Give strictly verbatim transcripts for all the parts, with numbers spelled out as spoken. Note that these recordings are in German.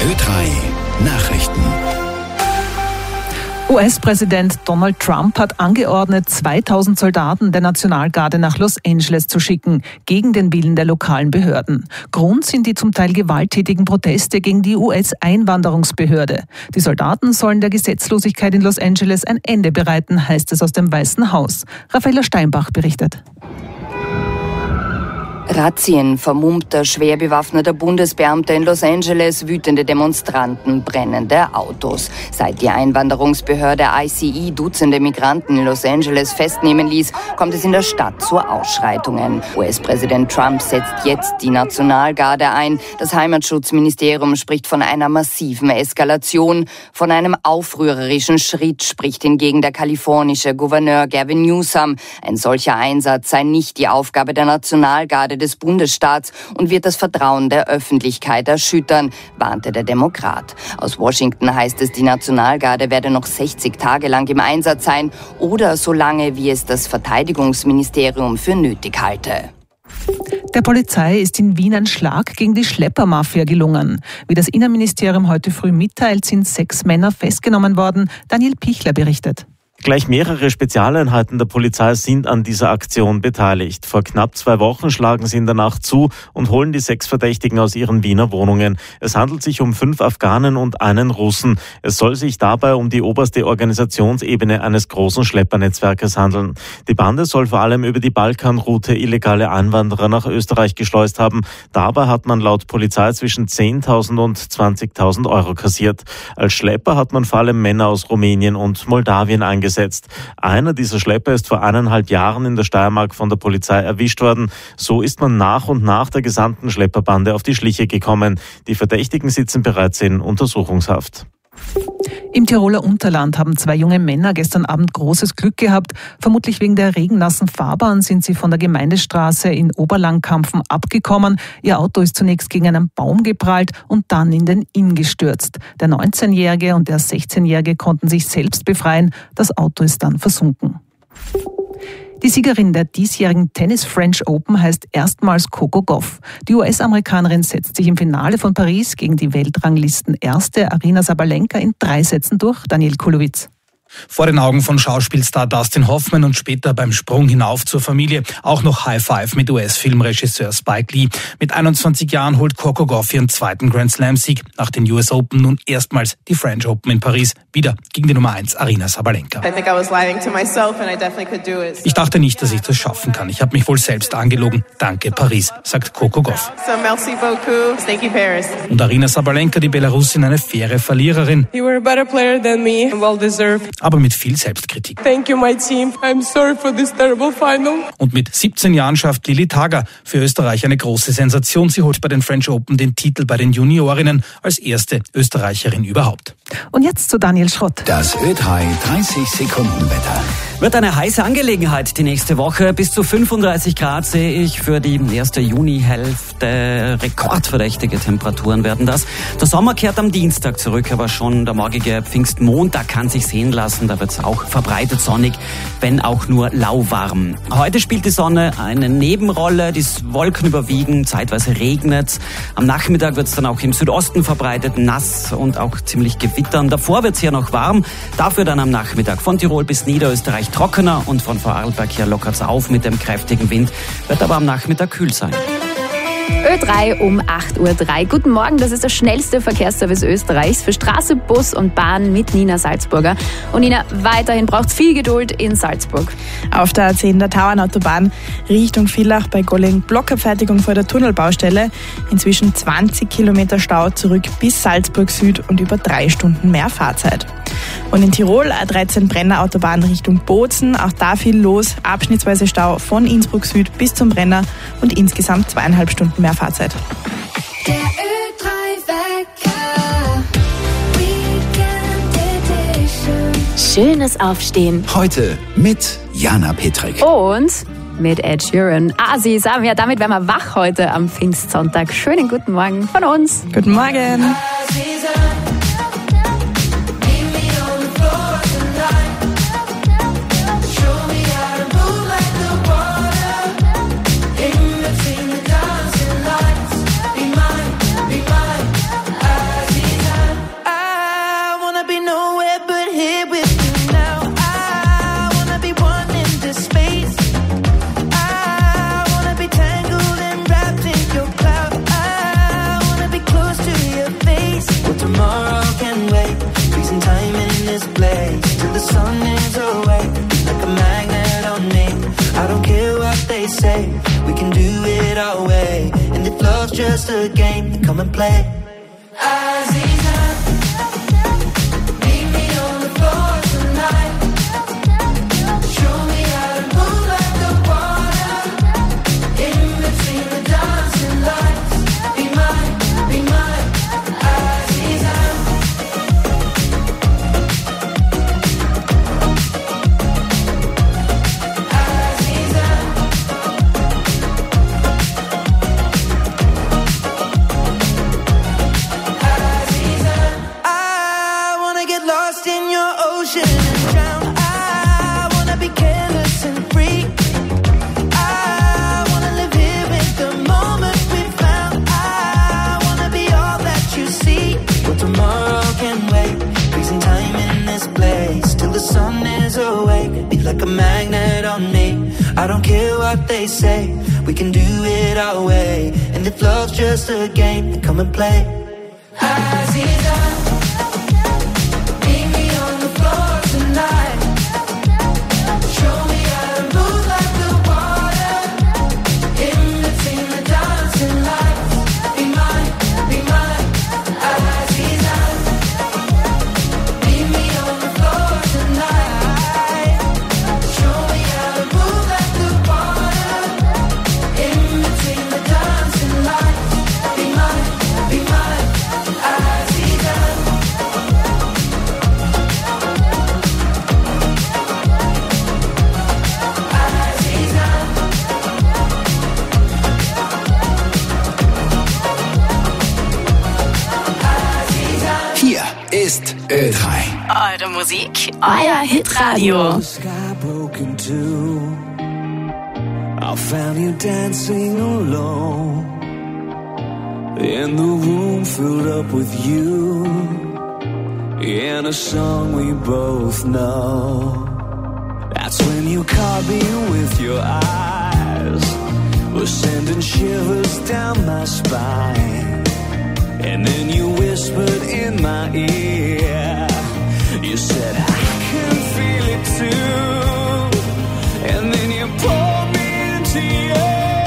Ö drei Nachrichten. U S-Präsident Donald Trump hat angeordnet, zweitausend Soldaten der Nationalgarde nach Los Angeles zu schicken, gegen den Willen der lokalen Behörden. Grund sind die zum Teil gewalttätigen Proteste gegen die U S-Einwanderungsbehörde. Die Soldaten sollen der Gesetzlosigkeit in Los Angeles ein Ende bereiten, heißt es aus dem Weißen Haus. Raffaella Steinbach berichtet. Razzien, vermummter, schwer bewaffneter Bundesbeamter in Los Angeles, wütende Demonstranten, brennende Autos. Seit die Einwanderungsbehörde I C E Dutzende Migranten in Los Angeles festnehmen ließ, kommt es in der Stadt zu Ausschreitungen. U S-Präsident Trump setzt jetzt die Nationalgarde ein. Das Heimatschutzministerium spricht von einer massiven Eskalation. Von einem aufrührerischen Schritt spricht hingegen der kalifornische Gouverneur Gavin Newsom. Ein solcher Einsatz sei nicht die Aufgabe der Nationalgarde des Bundesstaats und wird das Vertrauen der Öffentlichkeit erschüttern, warnte der Demokrat. Aus Washington heißt es, die Nationalgarde werde noch sechzig Tage lang im Einsatz sein oder so lange, wie es das Verteidigungsministerium für nötig halte. Der Polizei ist in Wien ein Schlag gegen die Schleppermafia gelungen. Wie das Innenministerium heute früh mitteilt, sind sechs Männer festgenommen worden. Daniel Pichler berichtet. Gleich mehrere Spezialeinheiten der Polizei sind an dieser Aktion beteiligt. Vor knapp zwei Wochen schlagen sie in der Nacht zu und holen die sechs Verdächtigen aus ihren Wiener Wohnungen. Es handelt sich um fünf Afghanen und einen Russen. Es soll sich dabei um die oberste Organisationsebene eines großen Schleppernetzwerkes handeln. Die Bande soll vor allem über die Balkanroute illegale Einwanderer nach Österreich geschleust haben. Dabei hat man laut Polizei zwischen zehntausend und zwanzigtausend Euro kassiert. Als Schlepper hat man vor allem Männer aus Rumänien und Moldawien eingesetzt. Einer dieser Schlepper ist vor eineinhalb Jahren in der Steiermark von der Polizei erwischt worden. So ist man nach und nach der gesamten Schlepperbande auf die Schliche gekommen. Die Verdächtigen sitzen bereits in Untersuchungshaft. Im Tiroler Unterland haben zwei junge Männer gestern Abend großes Glück gehabt. Vermutlich wegen der regennassen Fahrbahn sind sie von der Gemeindestraße in Oberlangkampfen abgekommen. Ihr Auto ist zunächst gegen einen Baum geprallt und dann in den Inn gestürzt. Der neunzehnjährige und der sechzehnjährige konnten sich selbst befreien. Das Auto ist dann versunken. Die Siegerin der diesjährigen Tennis French Open heißt erstmals Coco Gauff. Die U S-Amerikanerin setzt sich im Finale von Paris gegen die Weltranglisten-Erste Aryna Sabalenka in drei Sätzen durch. Daniel Kulowitz. Vor den Augen von Schauspielstar Dustin Hoffman und später beim Sprung hinauf zur Familie auch noch High Five mit U S-Filmregisseur Spike Lee. Mit einundzwanzig Jahren holt Coco Gauff ihren zweiten Grand Slam-Sieg. Nach den U S Open nun erstmals die French Open in Paris. Wieder gegen die Nummer eins Aryna Sabalenka. Ich dachte nicht, dass ich das schaffen kann. Ich habe mich wohl selbst angelogen. Danke Paris, sagt Coco Gauff. Und Aryna Sabalenka, die Belarusin, eine faire Verliererin. You were a better player than me, well deserved. Aber mit viel Selbstkritik. Thank you, my team. I'm sorry for this terrible final. Und mit siebzehn Jahren schafft Lilly Tager für Österreich eine große Sensation. Sie holt bei den French Open den Titel bei den Juniorinnen als erste Österreicherin überhaupt. Und jetzt zu Daniel Schrott. Das Ö drei dreißig Sekunden Wetter. Wird eine heiße Angelegenheit die nächste Woche. Bis zu fünfunddreißig Grad sehe ich für die erste Junihälfte. Rekordverdächtige Temperaturen werden das. Der Sommer kehrt am Dienstag zurück, aber schon der morgige Pfingstmontag kann sich sehen lassen. Da wird es auch verbreitet sonnig, wenn auch nur lauwarm. Heute spielt die Sonne eine Nebenrolle. Die Wolken überwiegen, zeitweise regnet. Am Nachmittag wird es dann auch im Südosten verbreitet, nass und auch ziemlich gewittern. Davor wird es hier noch warm. Dafür dann am Nachmittag von Tirol bis Niederösterreich trockener und von Vorarlberg her lockert es auf mit dem kräftigen Wind, wird aber am Nachmittag kühl sein. Ö drei um acht Uhr drei. Guten Morgen, das ist der schnellste Verkehrsservice Österreichs für Straße, Bus und Bahn mit Nina Salzburger. Und Nina, weiterhin braucht es viel Geduld in Salzburg. Auf der A zehn der Tauernautobahn Richtung Villach bei Golling Blockabfertigung vor der Tunnelbaustelle. Inzwischen zwanzig Kilometer Stau zurück bis Salzburg Süd und über drei Stunden mehr Fahrzeit. Und in Tirol A dreizehn Brenner Autobahn Richtung Bozen, auch da viel los, abschnittsweise Stau von Innsbruck Süd bis zum Brenner und insgesamt zweieinhalb Stunden mehr Fahrzeit. Der Ö drei Wecker, Weekend Edition. Schönes Aufstehen. Heute mit Jana Petrik. Und mit Ed Sheeran. Asi, sagen wir, damit werden wir wach heute am Pfingstsonntag. Schönen guten Morgen von uns. Guten Morgen. just a game, then come and play. Aziza, meet me on the floor tonight. Show me how to move like the water. In between the dancing lights. Be mine, be mine, Aziza. Aziza. Aziza. I wanna get lost in your ocean and drown. I wanna be careless and free. I wanna live here with the moment we found. I wanna be all that you see. But tomorrow can wait. Freezing time in this place till the sun is awake. Be like a magnet on me. I don't care what they say. We can do it our way. And if love's just a game, then come and play. Aziza, meet me on the floor tonight. Show me how to move like the water. In between the dancing lights. Be mine, be mine, Aziza. Meet me on the floor tonight. Show me how to move like the water. In between the dancing lights. Be mine, be mine, Aziza. Aziza. Aziza. Hier ist Ö drei. Eure Musik, euer Hitradio. The sky broke in two. I found you dancing alone. And the room filled up with you. And a song we both know. That's when you caught me with your eyes. Was sending shivers down my spine. And then you whispered in my ear. You said, I can feel it too. And then you pulled me into you.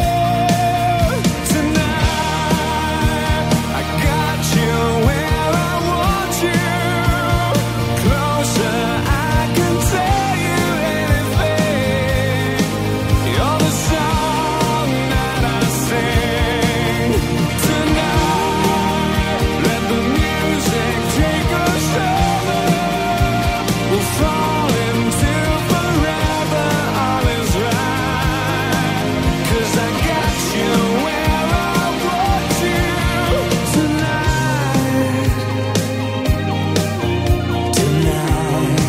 Tonight, I got you where I want you. Closer, I can tell you anything. You're the song that I sing. Tonight, let the music take us over. We'll fall into forever, all is right. 'Cause I got you where I want you tonight. Tonight.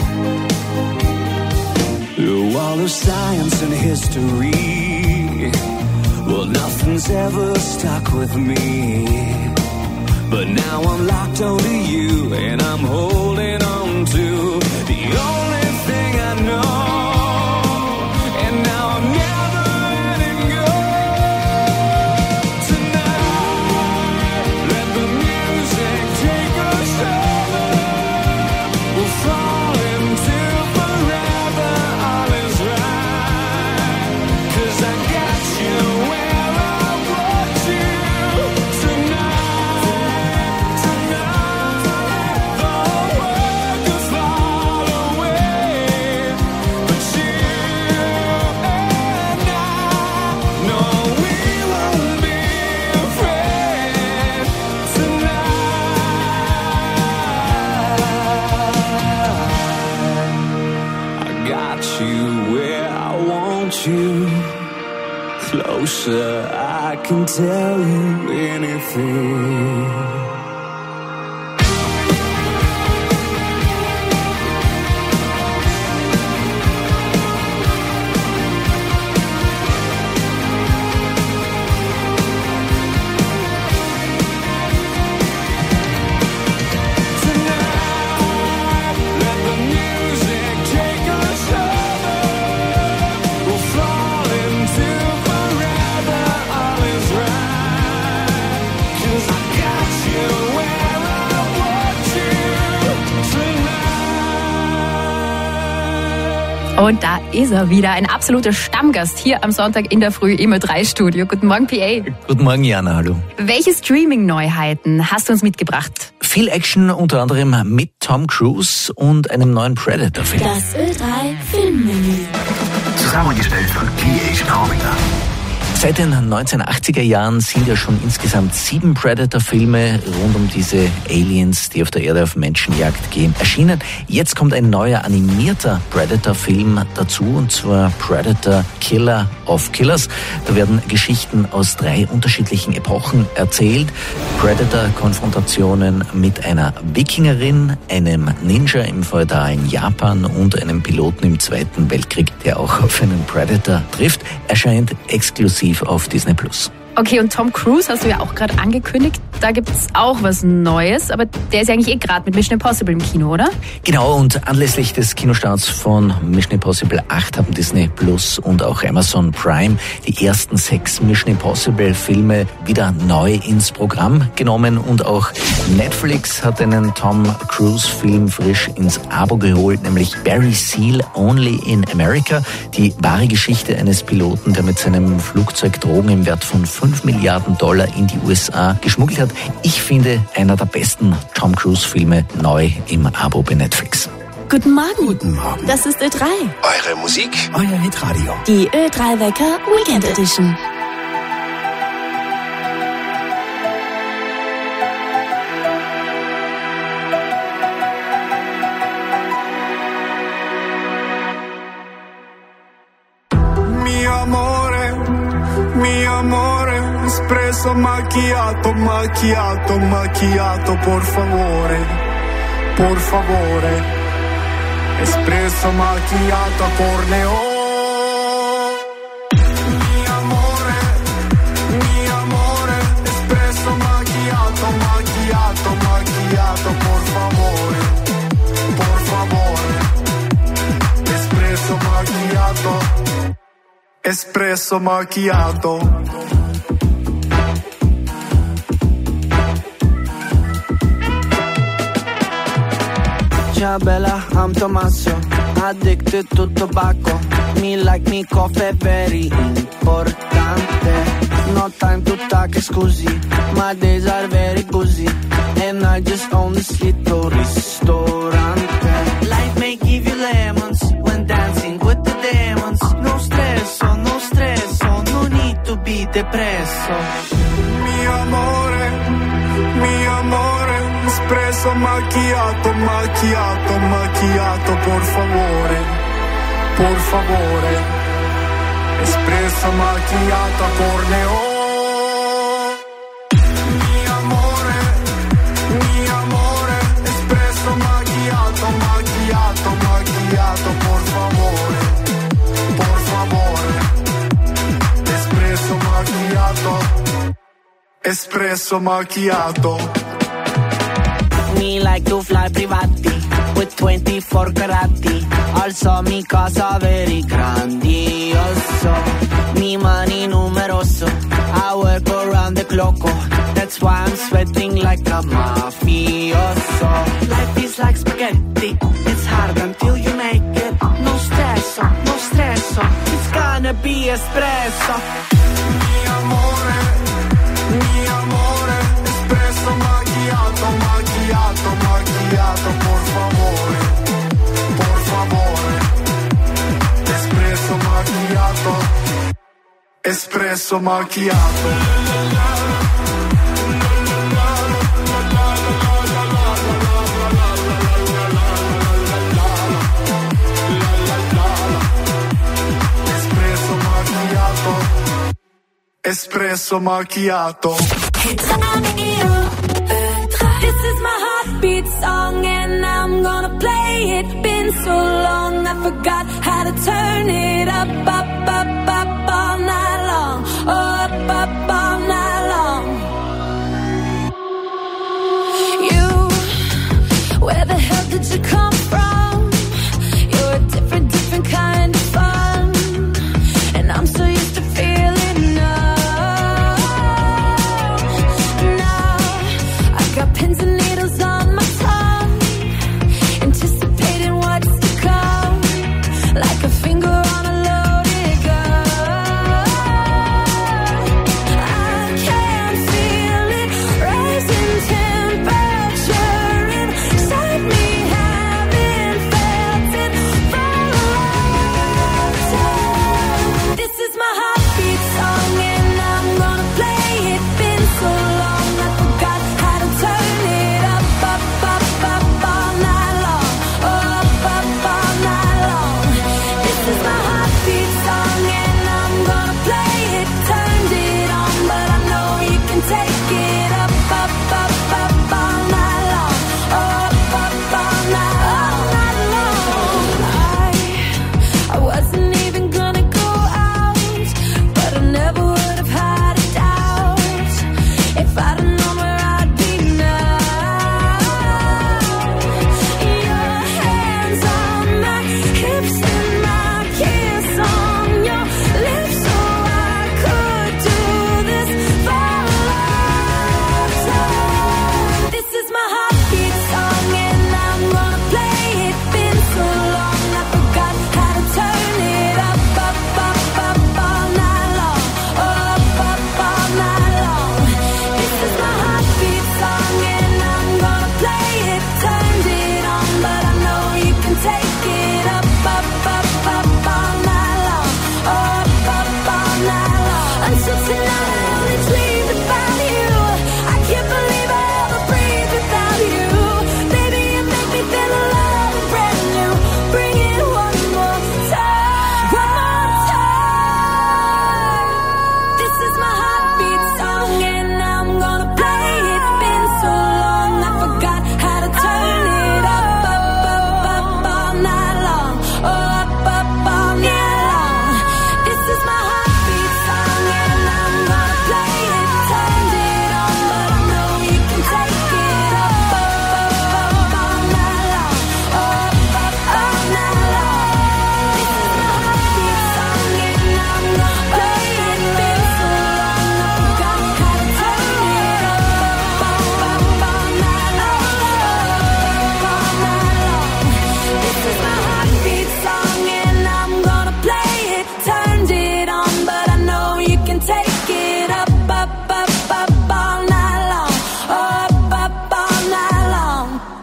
Through all of science and history, well, nothing's ever stuck with me. But now I'm locked onto you, and I'm holding on to the only thing I know. And now I'm never letting go. Tonight, let the music take us over. We'll fall into forever, all is right. 'Cause I got you where I want you tonight. Tonight, the whole world could fall away. But you and I know we won't be afraid tonight. I got you where I want you. Closer, I can tell you anything. Tonight, let the music take us over. We'll fall into forever, all is right. 'Cause I got you Und da ist er wieder, ein absoluter Stammgast hier am Sonntag in der Früh im Ö drei Studio. Guten Morgen, P A. Guten Morgen, Jana, hallo. Welche Streaming-Neuheiten hast du uns mitgebracht? Viel Action, unter anderem mit Tom Cruise und einem neuen Predator-Film. Das Ö drei Filmmenü. Zusammengestellt von P H Traubinger. Seit den neunzehnhundertachtziger Jahren sind ja schon insgesamt sieben Predator-Filme rund um diese Aliens, die auf der Erde auf Menschenjagd gehen, erschienen. Jetzt kommt ein neuer animierter Predator-Film dazu, und zwar Predator Killer of Killers. Da werden Geschichten aus drei unterschiedlichen Epochen erzählt. Predator-Konfrontationen mit einer Wikingerin, einem Ninja im feudalen Japan und einem Piloten im Zweiten Weltkrieg, der auch auf einen Predator trifft, erscheint exklusiv auf Disney Plus. Okay, und Tom Cruise hast du ja auch gerade angekündigt. Da gibt's auch was Neues, aber der ist ja eigentlich eh gerade mit Mission Impossible im Kino, oder? Genau, und anlässlich des Kinostarts von Mission Impossible acht haben Disney Plus und auch Amazon Prime die ersten sechs Mission Impossible Filme wieder neu ins Programm genommen, und auch Netflix hat einen Tom Cruise Film frisch ins Abo geholt, nämlich Barry Seal Only in America, die wahre Geschichte eines Piloten, der mit seinem Flugzeug Drogen im Wert von fünf Milliarden Dollar in die U S A geschmuggelt hat. Ich finde, einer der besten Tom Cruise-Filme neu im Abo bei Netflix. Guten Morgen. Guten Morgen. Das ist Ö drei. Eure Musik, euer Hitradio. Die Ö drei Wecker Weekend Edition. Espresso macchiato, macchiato, macchiato, por favore, por favore. Espresso macchiato a corneo. Mi amore, mi amore. Espresso macchiato, macchiato, macchiato, por favore, por favore. Espresso macchiato, espresso macchiato. Bella, I'm Tommaso, addicted to tobacco. Me like me coffee, very importante. No time to talk, scusi. My days are very busy, and I just own this little ristorante. Life may give you lemons when dancing with the demons. No stresso, no stresso, no need to be depresso. Mi amore, mi amore. Espresso macchiato, macchiato, macchiato, por favore, por favore. Espresso macchiato a corneo. Mi amore, mi amore. Espresso macchiato, macchiato, macchiato, por favore, por favore. Espresso macchiato, espresso macchiato. Me like to fly privati with twenty-four carati. Also mi casa very grandioso. Mi money numeroso. I work around the clock. That's why I'm sweating like a mafioso. Life is like spaghetti. It's hard until you make it. No stresso, no stresso. It's gonna be espresso. Mi amore, mi amore. Espresso macchiato, macchiato, macchiato, por favore, por favore. Espresso macchiato, espresso macchiato. Espresso macchiato, espresso macchiato. This is my heartbeat song and I'm gonna play it. Been so long I forgot how to turn it up, up, up, up all night long. Oh, up, up all night long. You, where the hell did you come from? You're a different, different kind of fun. And I'm so used to feeling numb. Now I got pins and needles on my tongue, anticipating what's to come, like a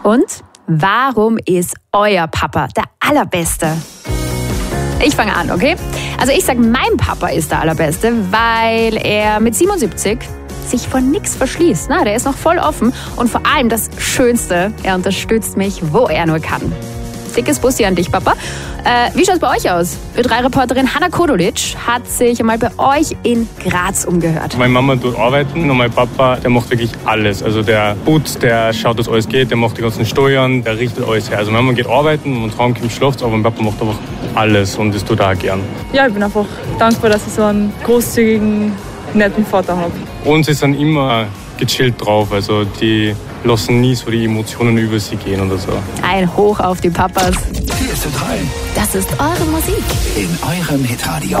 Und warum ist euer Papa der Allerbeste? Ich fange an, okay? Also ich sage, mein Papa ist der Allerbeste, weil er mit siebenundsiebzig sich vor nichts verschließt. Na, der ist noch voll offen und vor allem das Schönste, er unterstützt mich, wo er nur kann. Dickes Bussi an dich, Papa. Äh, wie schaut es bei euch aus? Ö drei Reporterin Hanna Kodolic hat sich einmal bei euch in Graz umgehört. Meine Mama tut arbeiten und mein Papa, der macht wirklich alles. Also der putzt, der schaut, dass alles geht, der macht die ganzen Steuern, der richtet alles her. Also meine Mama geht arbeiten und Frauen kommt schlafen, aber mein Papa macht einfach alles und das tut er auch gern. Ja, ich bin einfach dankbar, dass ich so einen großzügigen, netten Vater habe. Und sie sind immer gechillt drauf, also die lassen nie so die Emotionen über sie gehen oder so. Ein Hoch auf die Papas. Hier ist Ö drei. Das ist eure Musik. In eurem Hitradio.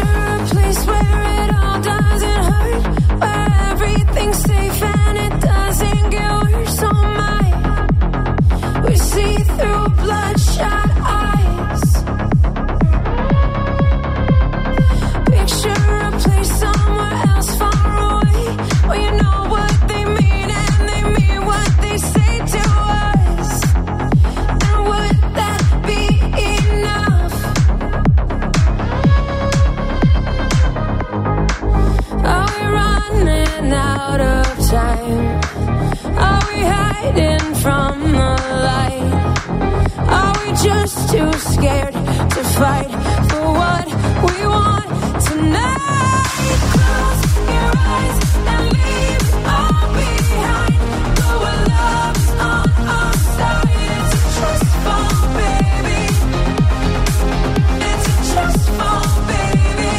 Just too scared to fight for what we want tonight. Close your eyes and leave it all behind. But what love's on our side, it's a trust fall, baby. It's a trust fall, baby.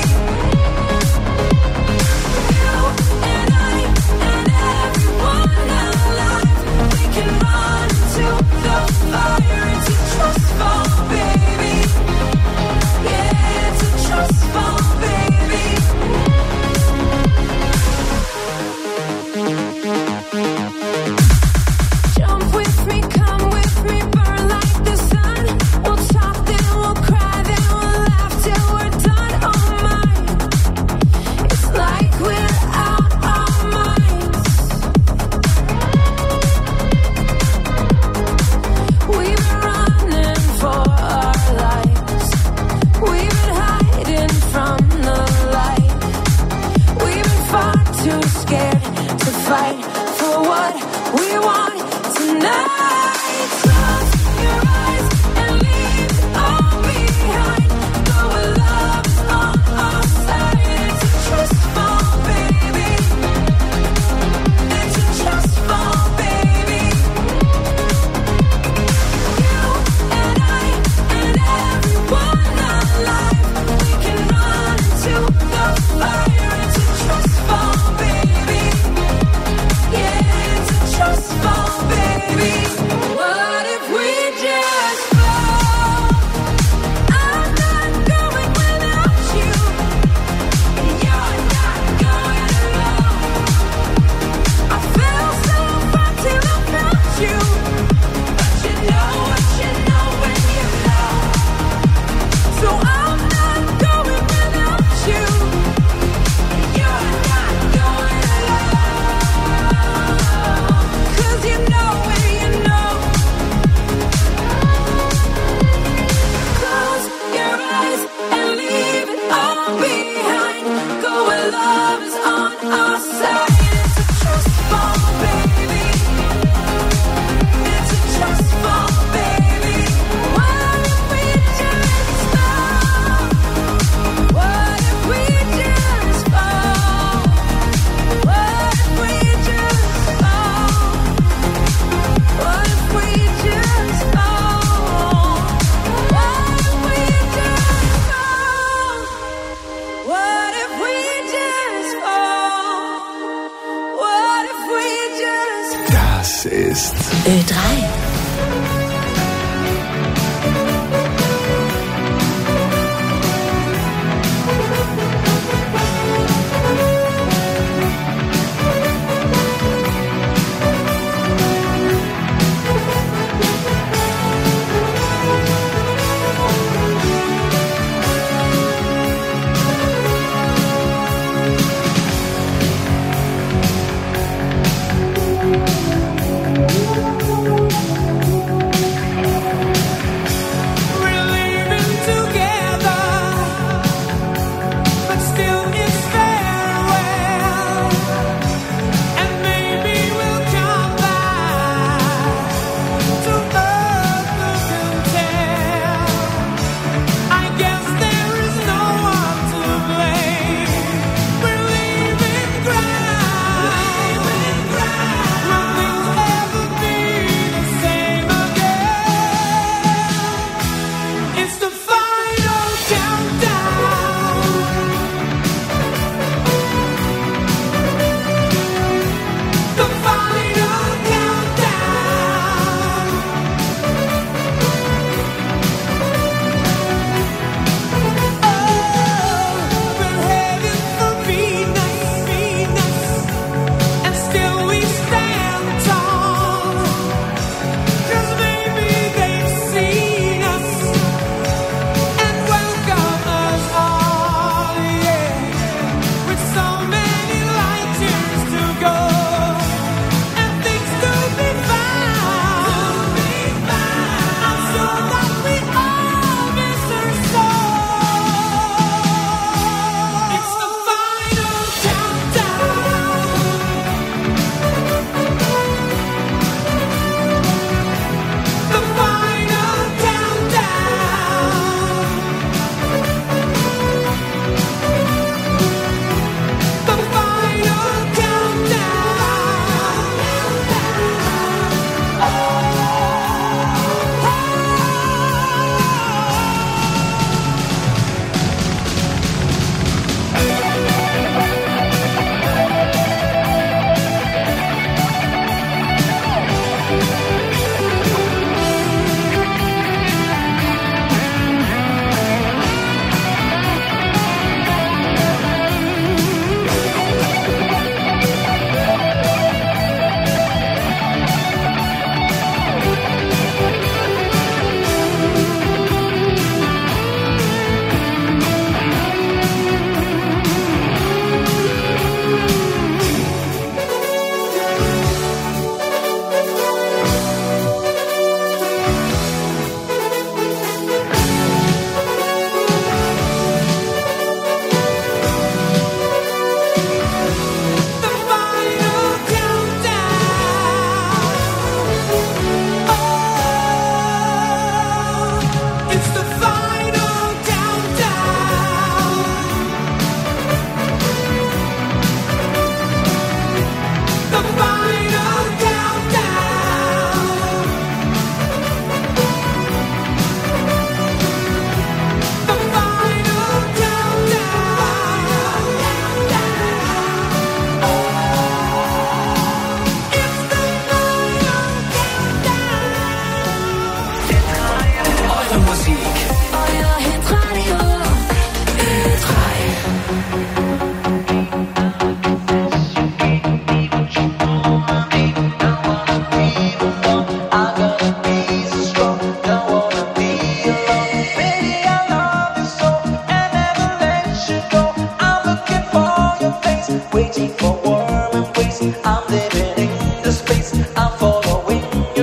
You and I and everyone alive, we can run to the fire. It's a trust fall, baby. Yeah, it's a trust fall, baby. Jump with me, come with me, burn like the sun. We'll talk, then we'll cry, then we'll laugh till we're done. Oh my, it's like we're out our minds. We've been running for our lives. We've been hiding from the light. We've been far too scared to fight for what we want tonight. Close your eyes and leave it all behind. Go where love's on our side. It's a trust fall, baby. It's a trust fall, baby. You and I and everyone alive, we can run into the fire. It's a trust fall, baby. Yeah, it's a trust fall, baby. What if we just fall? I'm not going without you, and you're not going alone. I fell so far till I found you, but you know what you know when you know. So I'm not going without you, and you're not going alone. 'Cause you know when you know. Close your eyes and leave it all behind. Go where love is on our side. It's a trust fall, baby. It's a trust fall, baby. What if we just fall? What if we just fall? What if we just fall? What if we just fall? What if we just fall? What if we just fall? What if we just Das ist Ö drei.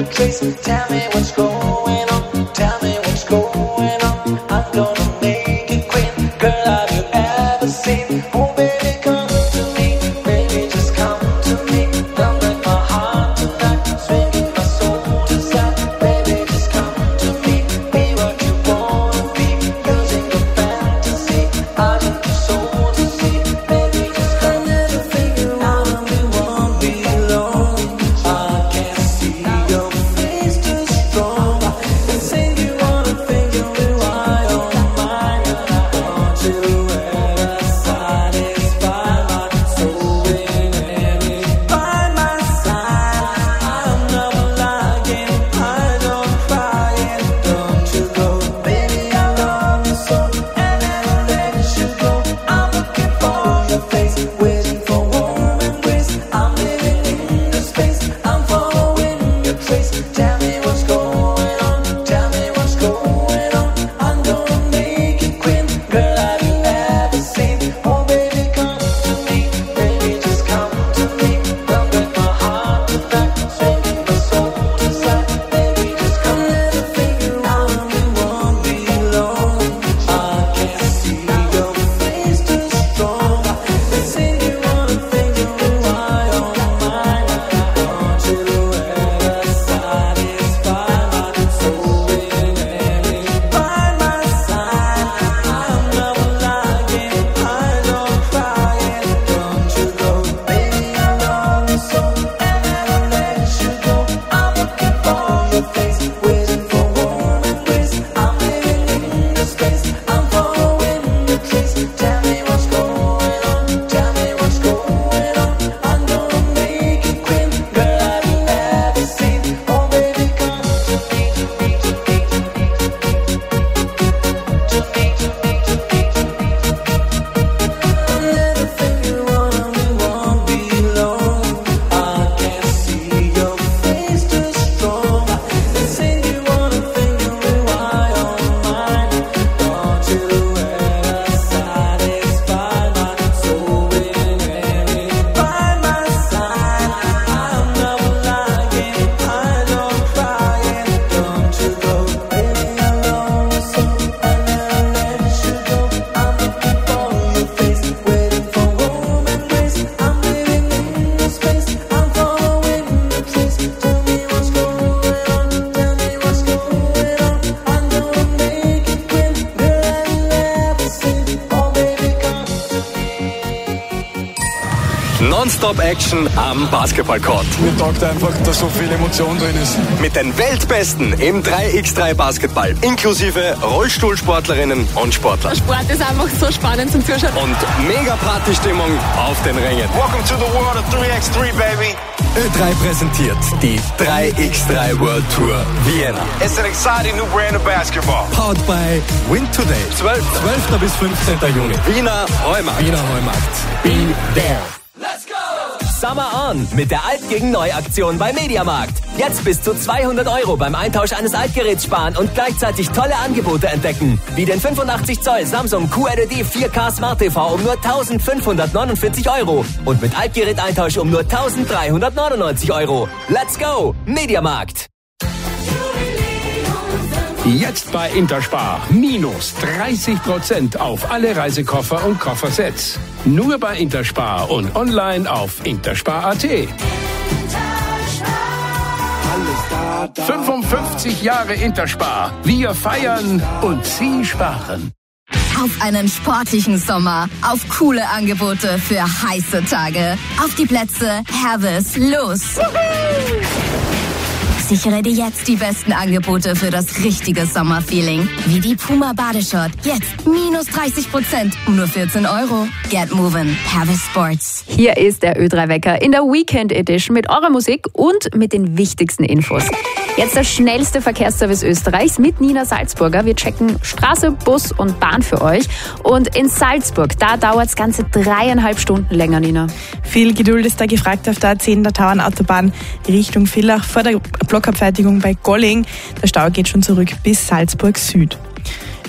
trace. Tell me what's going on. Tell me what's going on. I'm gonna make it quick. Girl, have you ever seen? Oh baby, come to me. Baby, just come to me. Don't break my heart tonight. Swinging my soul to side. Baby, just come to me. Be what you wanna be. Using your fantasy. I need your soul to see. Baby, just come. Never figure out we won't be alone. I can't see your face too strong. They say you wanna figure it out on mine. I want you ever satisfy my soul in any. By my side, I'm never lying. I don't cry and don't you go. Baby, I love you so and never let you go. I'm looking for your face, waiting for warm embrace. I'm living in the space, I'm following your trace. Tell me what's going on, tell me what's going on. I'm gonna make it quick. Girl, have you ever seen? Oh baby, come to me. Baby, just come to me. Don't break my heart tonight. Swinging my soul to side. Baby, just come. Never figure out we won't be alone. I can't see your face too strong. They say you wanna figure it out on mine. I want you ever satisfy my soul in any. By my side, I'm never lying. I don't cry and don't you go. Baby, I love you so and never let you go. I'm looking for your face, waiting for warm embrace. I'm living in the space, I'm following your trace. Tell me what's going on, tell me what's going on. I'm gonna make it quick. Girl, have you ever seen? Oh baby, come to me, to me, to me, to me, to me, to me, to me, to me. I'll never figure out we won't be alone. I can't see your face too strong. They say you wanna figure it out on mine. Want you ever satisfy my soul in any. By my side, I'm never lying. I don't cry and don't you go. Baby, I love you so I never let you go. I'm looking for your face, waiting for warm embrace. I'm living in the space, I'm following the trace. Tell me what's going on, tell me what's going on. I'm gonna make it quick. Girl, have you ever seen? Oh baby, come to me. Non-Stop-Action am Basketballcourt. Mir taugt einfach, dass so viel Emotion drin ist. Mit den Weltbesten im drei gegen drei Basketball, inklusive Rollstuhlsportlerinnen und Sportler. Der Sport ist einfach so spannend zum Zuschauen. Und mega Partystimmung auf den Rängen. Welcome to the world of drei gegen drei, baby. Ö drei präsentiert die drei gegen drei World Tour Vienna. It's an exciting new brand of basketball. Powered by Win Today. zwölfter bis fünfzehnter Juni. Wiener Heumarkt. Wiener Heumarkt. Be there. Summer On mit der Alt gegen Neu-Aktion bei Mediamarkt. Jetzt bis zu zweihundert Euro beim Eintausch eines Altgeräts sparen und gleichzeitig tolle Angebote entdecken. Wie den fünfundachtzig Zoll Samsung Q L E D vier K Smart T V um nur eintausendfünfhundertneunundvierzig Euro und mit Altgeräteintausch um nur eintausenddreihundertneunundneunzig Euro. Let's go! Mediamarkt. Jetzt bei Interspar. Minus dreißig Prozent auf alle Reisekoffer und Koffersets. Nur bei Interspar und online auf interspar punkt at. fünfundfünfzig Jahre Interspar. Wir feiern und Sie sparen. Auf einen sportlichen Sommer, auf coole Angebote für heiße Tage. Auf die Plätze, Herves, los! Sichere dir jetzt die besten Angebote für das richtige Sommerfeeling. Wie die Puma Badeshort. Jetzt minus dreißig Prozent um nur vierzehn Euro. Get moving. Herves Sports. Hier ist der Ö drei Wecker in der Weekend Edition mit eurer Musik und mit den wichtigsten Infos. Jetzt der schnellste Verkehrsservice Österreichs mit Nina Salzburger. Wir checken Straße, Bus und Bahn für euch. Und in Salzburg, da dauert es ganze dreieinhalb Stunden länger, Nina. Viel Geduld ist da gefragt auf der A zehn der Tauernautobahn Richtung Villach vor der Blockabfertigung bei Golling. Der Stau geht schon zurück bis Salzburg Süd.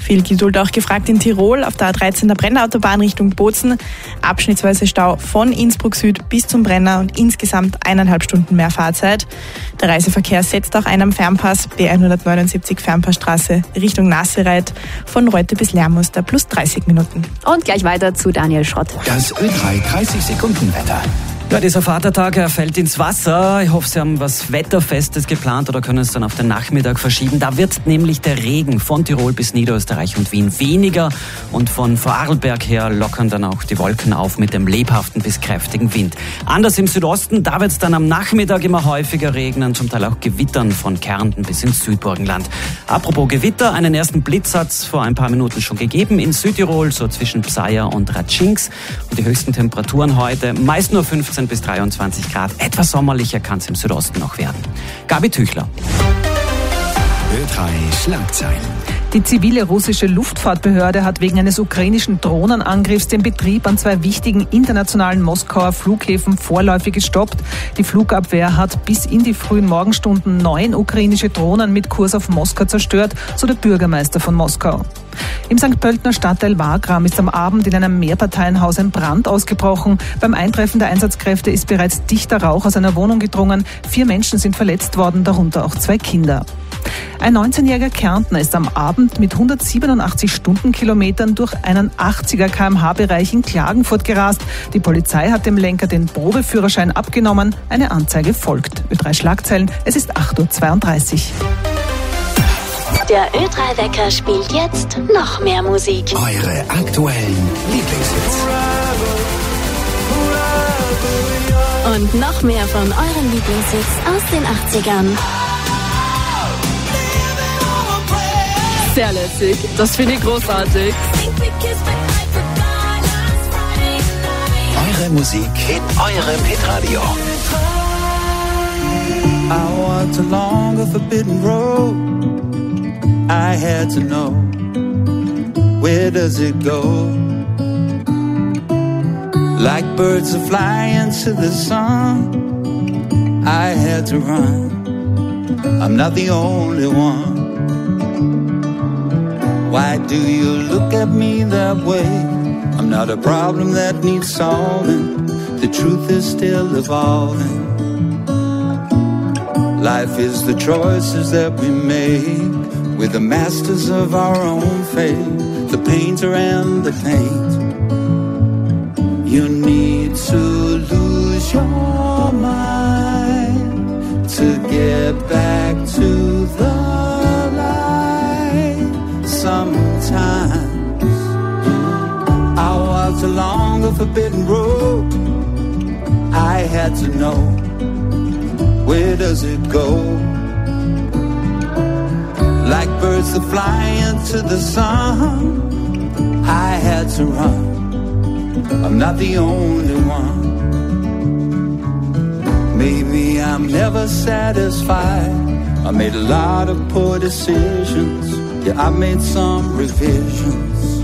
Viel Geduld auch gefragt in Tirol auf der A dreizehn der Brenner-Autobahn Richtung Bozen. Abschnittsweise Stau von Innsbruck Süd bis zum Brenner und insgesamt eineinhalb Stunden mehr Fahrzeit. Der Reiseverkehr setzt auch ein am Fernpass B hundertneunundsiebzig Fernpassstraße Richtung Nassereit von Reute bis Lermuster plus dreißig Minuten. Und gleich weiter zu Daniel Schrott. Das Ö drei dreißig Sekunden Wetter. Ja, dieser Vatertag, er fällt ins Wasser. Ich hoffe, Sie haben was Wetterfestes geplant oder können es dann auf den Nachmittag verschieben. Da wird nämlich der Regen von Tirol bis Niederösterreich und Wien weniger. Und von Vorarlberg her lockern dann auch die Wolken auf mit dem lebhaften bis kräftigen Wind. Anders im Südosten, da wird es dann am Nachmittag immer häufiger regnen, zum Teil auch Gewittern von Kärnten bis ins Südburgenland. Apropos Gewitter, einen ersten Blitz hat es vor ein paar Minuten schon gegeben in Südtirol, so zwischen Psayer und Ratschinks. Und die höchsten Temperaturen heute meist nur fünfzehn bis dreiundzwanzig Grad. Etwas sommerlicher kann es im Südosten noch werden. Gabi Tüchler. Ö drei Schlagzeilen. Die zivile russische Luftfahrtbehörde hat wegen eines ukrainischen Drohnenangriffs den Betrieb an zwei wichtigen internationalen Moskauer Flughäfen vorläufig gestoppt. Die Flugabwehr hat bis in die frühen Morgenstunden neun ukrainische Drohnen mit Kurs auf Moskau zerstört, so der Bürgermeister von Moskau. Im Sankt Pöltener Stadtteil Wagram ist am Abend in einem Mehrparteienhaus ein Brand ausgebrochen. Beim Eintreffen der Einsatzkräfte ist bereits dichter Rauch aus einer Wohnung gedrungen. Vier Menschen sind verletzt worden, darunter auch zwei Kinder. Ein neunzehnjähriger Kärntner ist am Abend mit hundertsiebenundachtzig Stundenkilometern durch einen achtziger Kilometer pro Stunde Bereich in Klagenfurt gerast. Die Polizei hat dem Lenker den Probeführerschein abgenommen. Eine Anzeige folgt. Ö drei Schlagzeilen, es ist acht Uhr zweiunddreißig. Der Ö drei Wecker spielt jetzt noch mehr Musik. Eure aktuellen Lieblingshits. Und noch mehr von euren Lieblingshits aus den achtzigern. Sehr lässig. Das finde ich großartig. Eure Musik in eurem Hitradio. I walked along a forbidden road. I had to know, where does it go? Like birds that fly into the sun, I had to run. I'm not the only one. Why do you look at me that way? I'm not a problem that needs solving. The truth is still evolving. Life is the choices that we make. We're the masters of our own fate. The painter and the paint. You need to lose your mind to get back to the sometimes I walked along a forbidden road. I had to know, where does it go? Like birds that fly into the sun, I had to run. I'm not the only one. Maybe I'm never satisfied. I made a lot of poor decisions. Yeah, I made some revisions,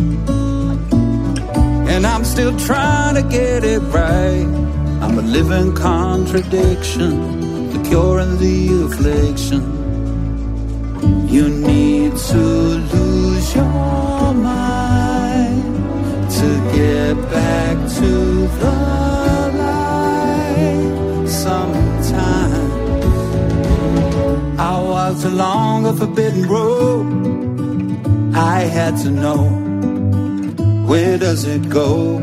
and I'm still trying to get it right. I'm a living contradiction, the cure and the affliction. You need to lose your mind to get back to the light. Sometimes I walked along a forbidden road. I had to know, where does it go?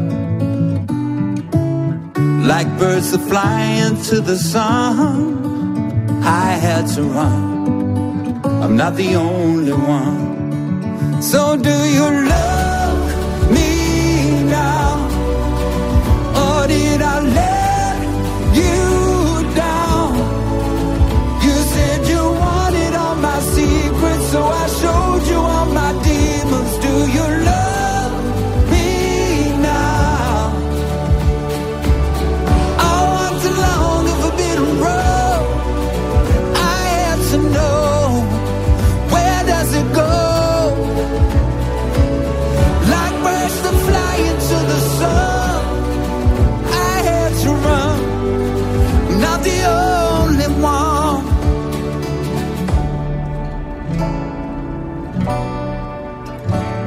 Like birds that fly into the sun, I had to run. I'm not the only one. So do you love me now? Or did I let you down? You said you wanted all my secrets, so I showed you all my demons. Do you love me now? I walked along a forbidden road. I had to know, where does it go? Like birds that fly into the sun, I had to run. I'm not the only one.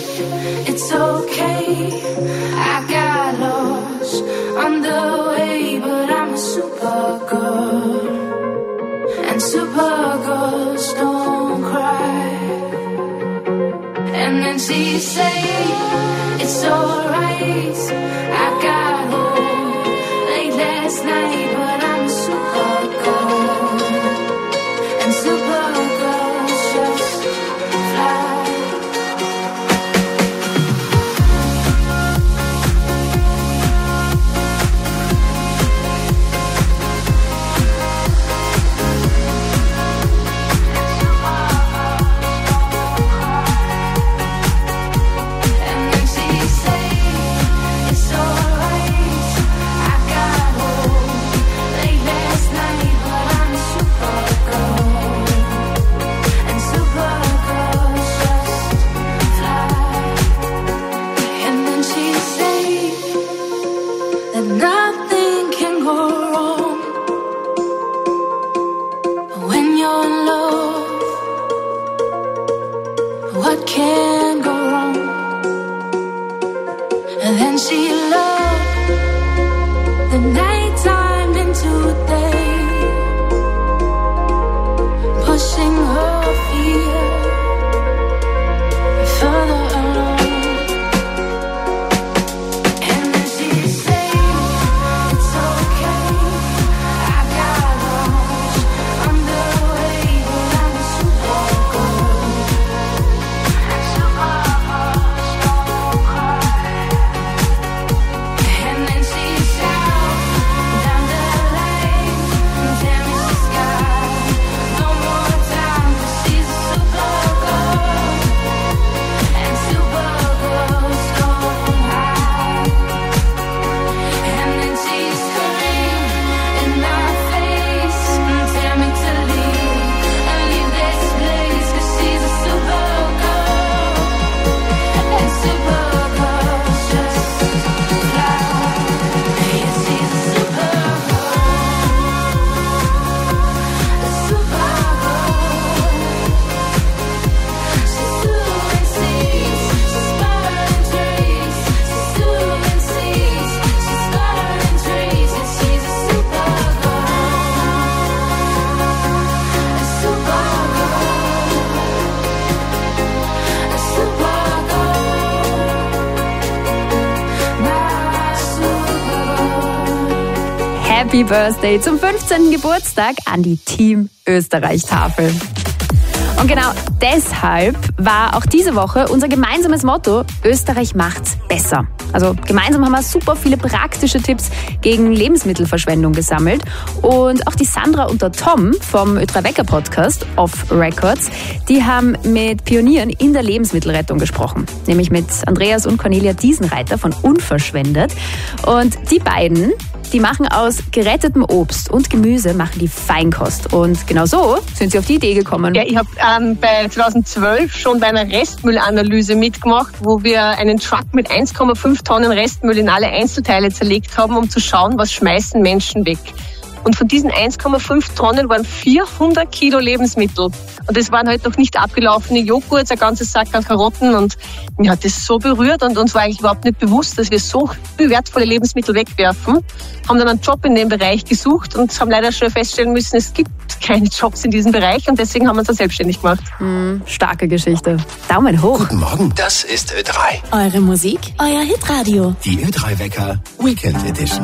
it's okay. I got lost on the way, but I'm a supergirl, and supergirls don't cry. And then she said, it's alright. I got home late last night, but I'm a supergirl, and supergirls just fly. Nothing can go wrong when you're in love. What can go wrong? And then she loved the nighttime into day, pushing her fear further along. Happy Birthday zum fünfzehnten Geburtstag an die Team Österreich-Tafel. Und genau deshalb war auch diese Woche unser gemeinsames Motto: Österreich macht's besser. Also gemeinsam haben wir super viele praktische Tipps gegen Lebensmittelverschwendung gesammelt. Und auch die Sandra und der Tom vom Ö drei Wecker Podcast Off Records, die haben mit Pionieren in der Lebensmittelrettung gesprochen. Nämlich mit Andreas und Cornelia Diesenreiter von Unverschwendet. Und die beiden, die machen aus gerettetem Obst und Gemüse machen die Feinkost. Und genau so sind sie auf die Idee gekommen. Ja, ich habe ähm, bei zweitausendzwölf schon bei einer Restmüllanalyse mitgemacht, wo wir einen Truck mit eins Komma fünf Tonnen Restmüll in alle Einzelteile zerlegt haben, um zu schauen, was schmeißen Menschen weg. Und von diesen eins Komma fünf Tonnen waren vierhundert Kilo Lebensmittel. Und das waren halt noch nicht abgelaufene Joghurt, ein ganzes Sack an Karotten. Und mich hat das so berührt und uns war eigentlich überhaupt nicht bewusst, dass wir so viel wertvolle Lebensmittel wegwerfen. Haben dann einen Job in dem Bereich gesucht und haben leider schon feststellen müssen, es gibt keine Jobs in diesem Bereich. Und deswegen haben wir uns dann selbstständig gemacht. Mm, starke Geschichte. Daumen hoch. Guten Morgen, das ist Ö drei. Eure Musik, euer Hitradio. Die Ö drei Wecker Weekend Edition.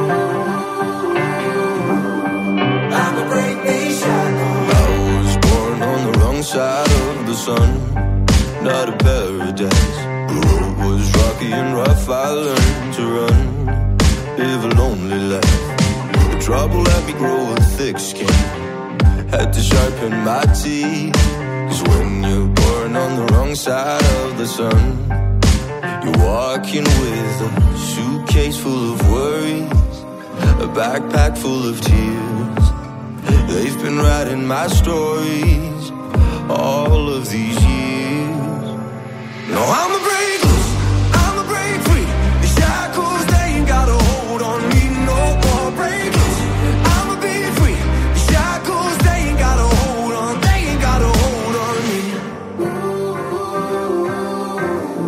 Side of the sun, not a paradise. The road was rocky and rough, I learned to run, live a lonely life. The trouble let me grow a thick skin, had to sharpen my teeth. Cause when you're born on the wrong side of the sun, you're walking with a suitcase full of worries, a backpack full of tears. They've been writing my stories all of these years. No, I'm a break loose, I'm a break free. The shackles, they ain't got a hold on me no more. Break loose, I'm a be free. The shackles, they ain't got a hold on, they ain't got a hold on me.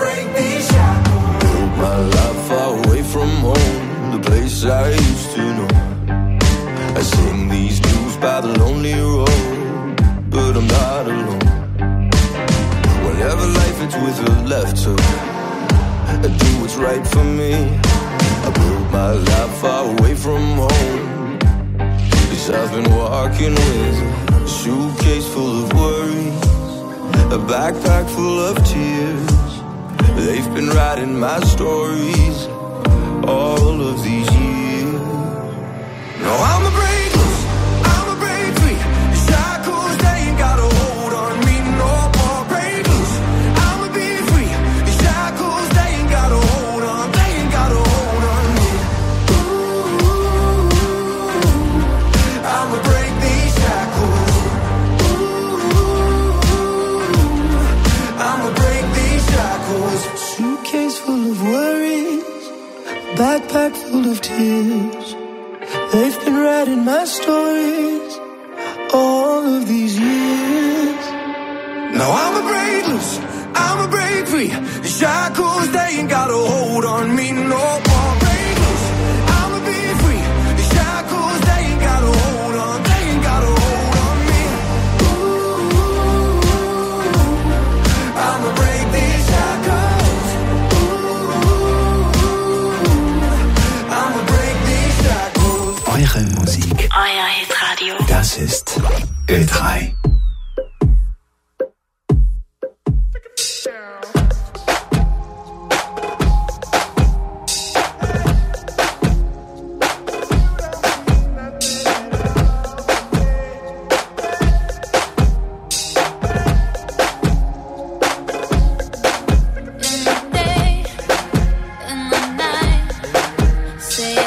break these shackles. Built my life far away from home, the place I used to know. I sing these blues by the lonely road, but I'm not alone. Whenever life hits with a left turn, I do what's right for me. I built my life far away from home, 'cause I've been walking with a suitcase full of worries, a backpack full of tears. They've been writing my stories all of these years. No, I'm a break loose, I'm a break free. The shackles, they ain't got a hold on me no more. Break loose, I'ma be free. The shackles, they ain't got a hold on, they ain't got a hold on me. Ooh, I'ma break these shackles. Ooh, I'ma break these shackles. Suitcase full of worries, backpack full of tears. They've been writing my stories all of these years. Now I'm a break loose, I'm a break free. The shackles, they ain't got a hold on me no more. Break loose, I'ma be free. The shackles, they ain't got a hold on, they ain't got a hold on me. Ooh, I'ma break these shackles. Ooh, I'ma break these shackles. Eure Musik. Euer Hitradio. Das ist Ö drei.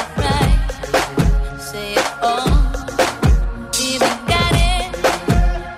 Say it all, even got it.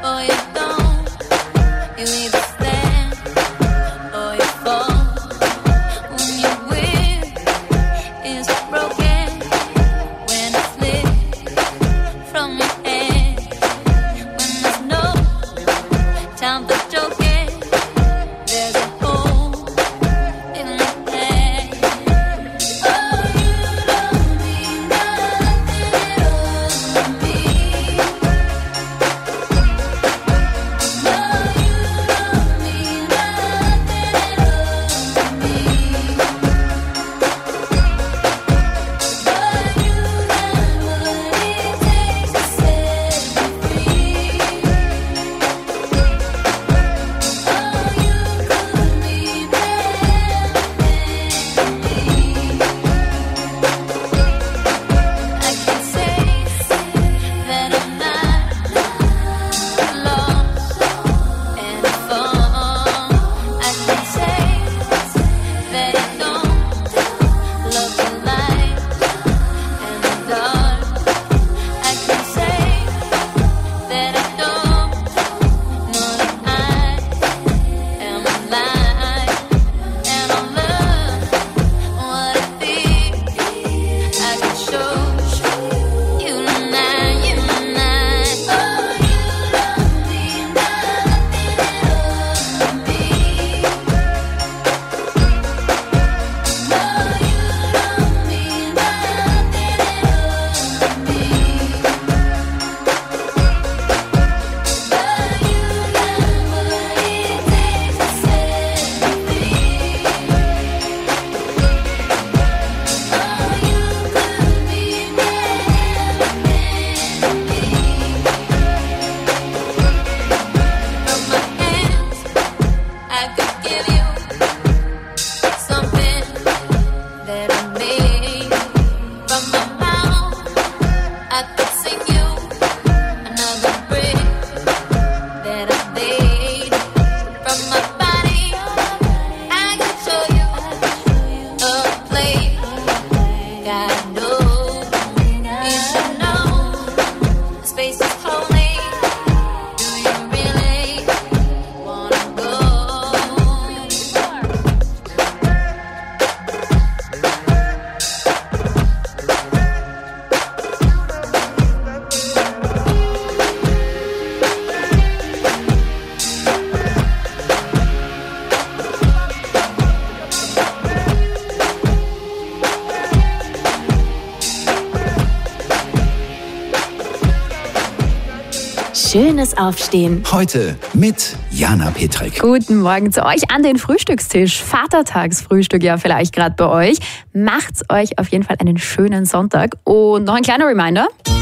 schönes Aufstehen. Heute mit Jana Petrek. Guten Morgen zu euch an den Frühstückstisch. Vatertagsfrühstück ja vielleicht gerade bei euch. Macht's euch auf jeden Fall einen schönen Sonntag. Und noch ein kleiner Reminder.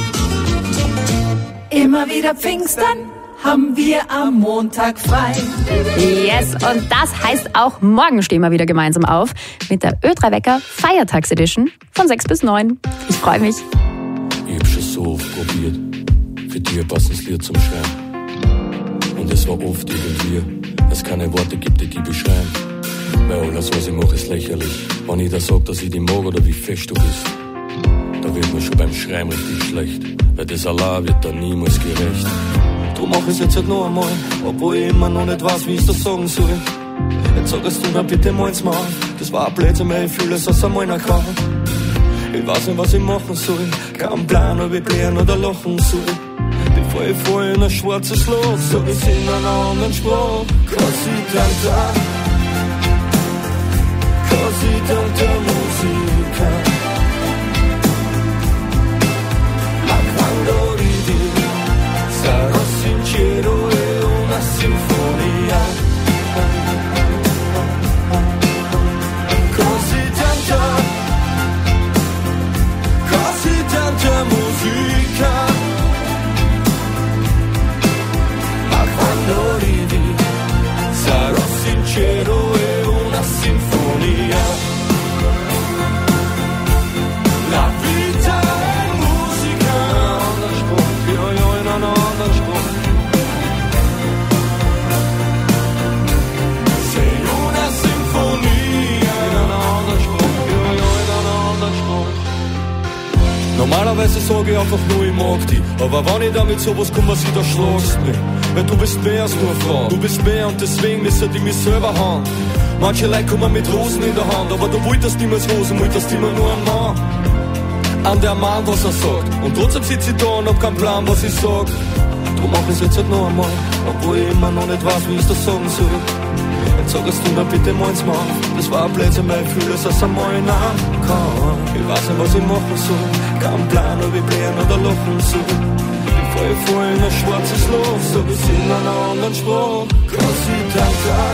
Immer wieder Pfingstern haben wir am Montag frei. Yes, und das heißt auch, morgen stehen wir wieder gemeinsam auf mit der Ö drei Wecker Feiertags-Edition von sechs bis neun. Ich freue mich. Ich hab schon so oft probiert, für dich ein passendes Lied zum Schreiben. Und es war oft irgendwie, dass es keine Worte gibt, die die beschreiben. Weil alles, was ich mache, ist lächerlich. Wenn ich da sag, dass ich dich mag oder wie fest du bist, da wird mir schon beim Schreiben richtig schlecht. Weil das allein wird dann niemals gerecht. Drum mach ich's jetzt halt noch einmal, obwohl ich immer noch nicht weiß, wie ich's das sagen soll. Jetzt sag es du mir bitte mal ins Maul. Das war ein Blödsinn, weil ich fühle es aus einmal nach Kraft. Ich weiß nicht, was ich machen soll. Kein Plan, ob ich blären oder lachen soll. Bevor ich vor in ein schwarzes Loch, sag ich's in einer anderen Sprache. Cause ich dank da, cause ich dank der Musiker. Ma quando ridi, sarò sincero e una sinfonia. Così tanta, così tanta musica. Ma quando ridi, sarò sincero e una sinfonia. La vita è musica, non spruch, io, io, no, no, non spruch. Sei una sinfonia, no, no, non spruch, io, io, no, no, non spruch. Normalerweise sag ich einfach nur, ich mag dich. Aber wenn ich damit sowas komme, was ich da schlagst mich. Weil du bist mehr als nur eine Frau. Du bist mehr und deswegen müssen die mich selber haben. Manche Leute kommen mit Rosen in der Hand, aber du wolltest niemals Rosen, wolltest immer nur einen Mann. An der Mann, was er sagt. Und trotzdem sitze ich da und hab keinen Plan, was ich sag. Drum mach ich's jetzt halt noch einmal, obwohl ich immer noch nicht weiß, wie ich's das sagen soll. Jetzt sag es du mir bitte mal ins Maul. Das war ein Blödsinn, weil ich fühle es aus einmal nach kann. Ich weiß nicht, was ich machen soll. Kein Plan, ob ich blären oder lachen soll. Bevor ich vor in ein schwarzes Loch, sag ich's in einer anderen Sprache. Cause ich dank der,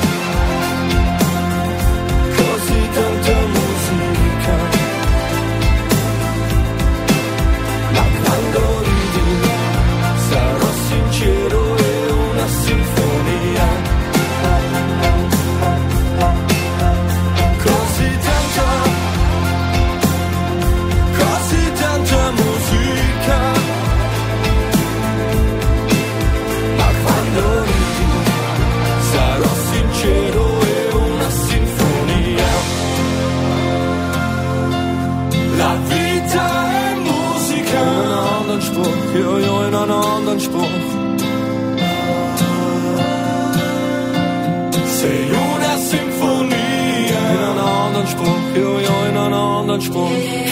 cause ich dank der Musiker. Ma quando ridi, sarò sincero e una sinfonia. Così tanta, così tanta musica. Ma quando ridi, sarò sincero e una sinfonia. La vita è musica. In einen anderen Spruch, ja, ja, in einen anderen Spruch. Sei una sinfonia. In einen anderen Spruch, ja, ja, in einen anderen Spruch.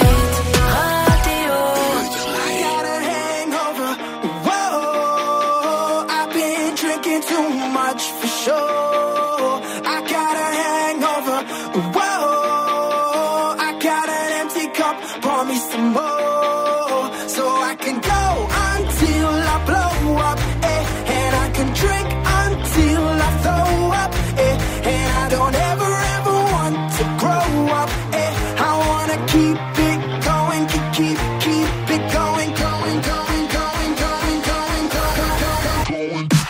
For sure, I got a hangover. Whoa, I got an empty cup. Pour me some more, so I can go until I blow up, eh? And I can drink until I throw up, eh? And I don't ever ever want to grow up, eh? I wanna keep it going, keep keep keep it going, going, going, going, going, going, going, going, going.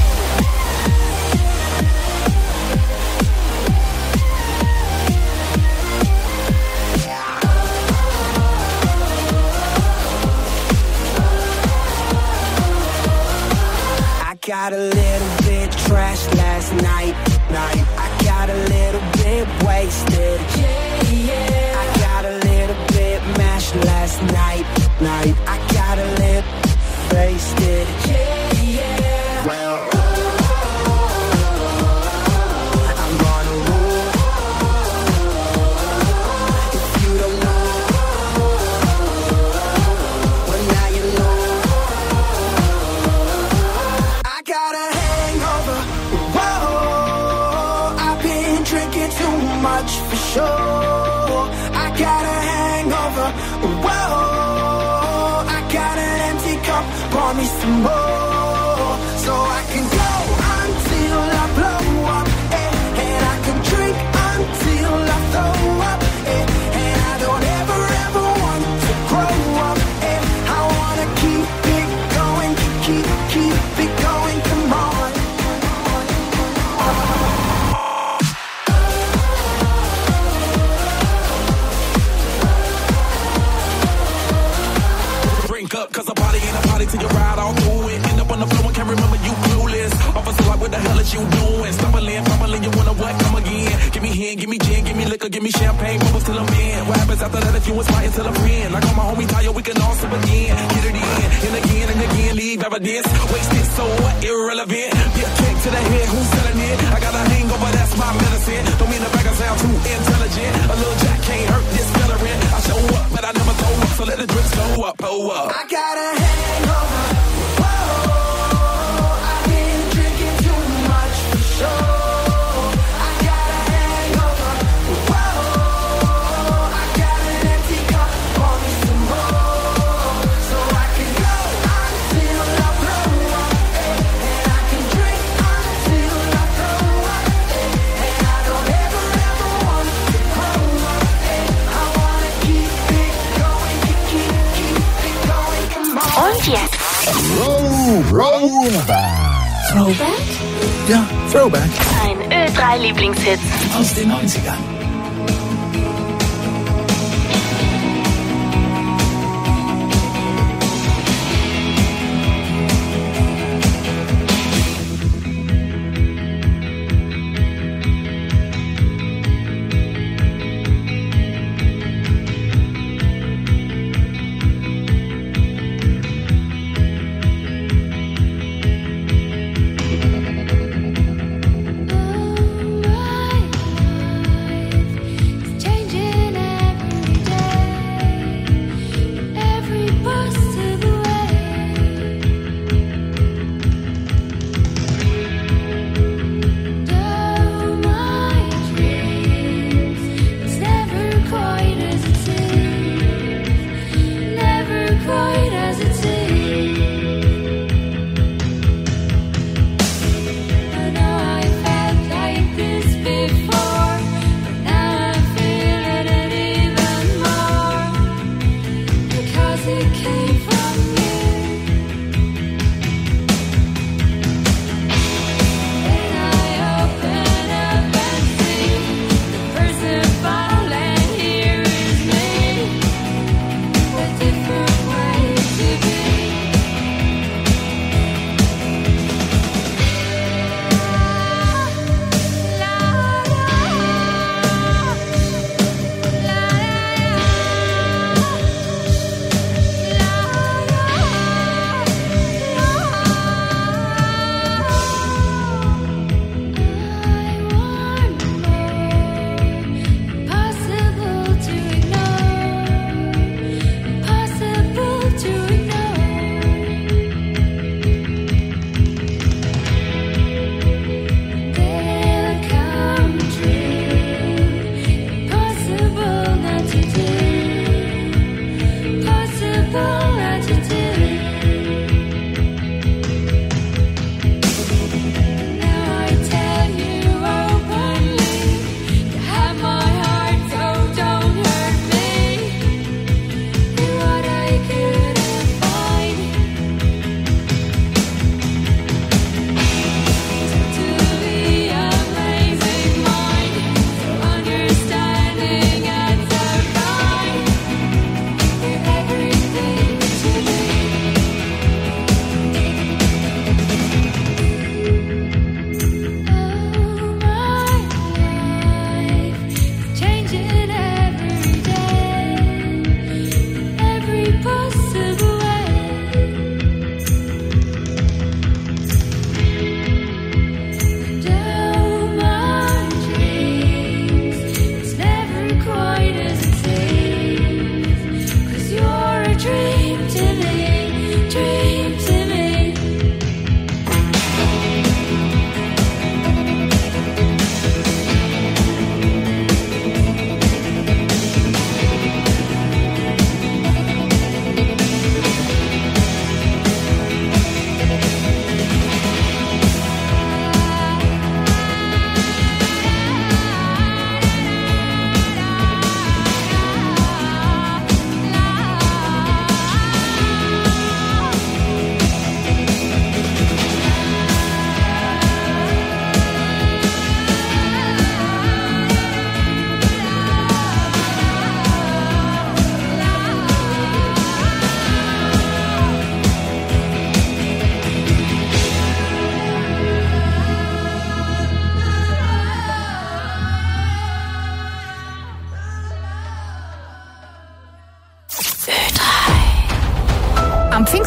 Got a little bit trashed last night, night. I got a little bit wasted, yeah, yeah. I got a little bit mashed last night, night. I got a little wasted, yeah, yeah. Well, I'm gonna rule. If you don't know, well now you know. I got a hangover. Whoa, I've been drinking too much for sure. I got a hangover. Whoa, I got an empty cup. Pour me some more, wanna what? Come again. Give me hand, give me gin, give me liquor, give me champagne, bubbles till I'm in. What happens after that if you inspire till I'm in? Like all my homies tell you we can all sip again. Get it in, and again and again, leave evidence. Wasted, so what? Irrelevant. Get a kick to the head, who's selling it? I got a hangover, that's my medicine. Don't mean to brag, I sound too intelligent. A little jack can't hurt this veteran. I show up, but I never throw up, so let the drinks go up, pull up. I got a hangover. Whoa, I've been drinking too much for sure. I got a hangover. Whoa, I got an empty cup, pour me some more, so I can go until I throw up, and I can drink until I throw up, and I don't ever ever want to grow up. I wanna keep it going, keep, keep it going, come on. Und jetzt Throwback. Throwback? Ja, Throwback. Ein Ö drei Lieblingshit Aus den neunzigern.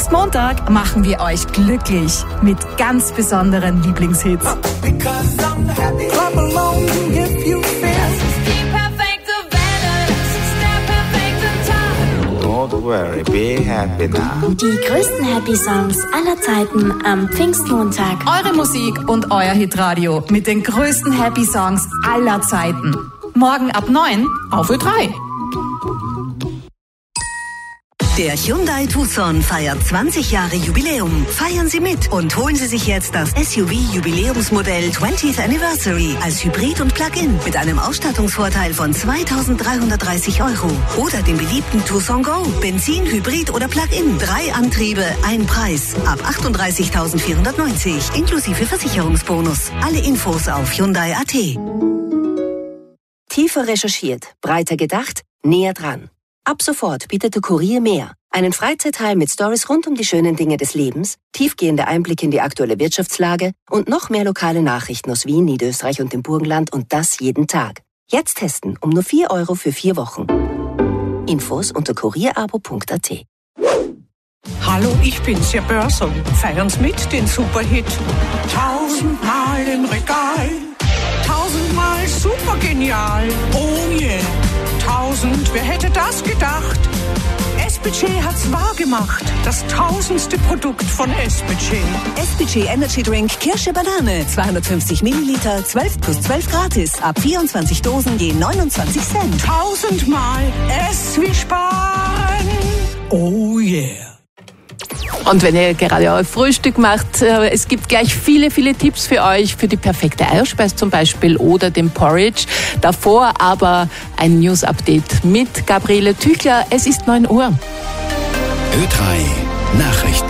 Pfingstmontag machen wir euch glücklich mit ganz besonderen Lieblingshits. Don't worry, be happy now. Die größten Happy Songs aller Zeiten am Pfingstmontag. Eure Musik und euer Hitradio mit den größten Happy Songs aller Zeiten. Morgen ab neun auf Ö drei. Der Hyundai Tucson feiert zwanzig Jahre Jubiläum. Feiern Sie mit und holen Sie sich jetzt das S U V-Jubiläumsmodell twentieth Anniversary als Hybrid und Plug-in mit einem Ausstattungsvorteil von zweitausenddreihundertdreißig Euro. Oder den beliebten Tucson Go, Benzin, Hybrid oder Plug-in. Drei Antriebe, ein Preis. Ab achtunddreißigtausendvierhundertneunzig inklusive Versicherungsbonus. Alle Infos auf Hyundai Punkt A T. Tiefer recherchiert, breiter gedacht, näher dran. Ab sofort bietet der Kurier mehr. Einen Freizeitteil mit Stories rund um die schönen Dinge des Lebens, tiefgehende Einblicke in die aktuelle Wirtschaftslage und noch mehr lokale Nachrichten aus Wien, Niederösterreich und dem Burgenland und das jeden Tag. Jetzt testen um nur vier Euro für vier Wochen. Infos unter kurierabo punkt a t. Hallo, ich bin's, Ihr Börsel. Feiern's mit, den Superhit. Tausendmal im Regal, tausendmal supergenial. Oh yeah. Tausend, wer hätte das gedacht? S B C hat's wahr gemacht. Das tausendste Produkt von S B C. S B C Energy Drink Kirsche Banane. zweihundertfünfzig Milliliter, zwölf plus zwölf gratis. Ab vierundzwanzig Dosen je neunundzwanzig Cent. Tausendmal S wie sparen. Oh yeah. Und wenn ihr gerade euer Frühstück macht, es gibt gleich viele, viele Tipps für euch, für die perfekte Eierspeise zum Beispiel oder den Porridge. Davor aber ein News-Update mit Gabriele Tüchler. Es ist neun Uhr. Ö drei Nachrichten.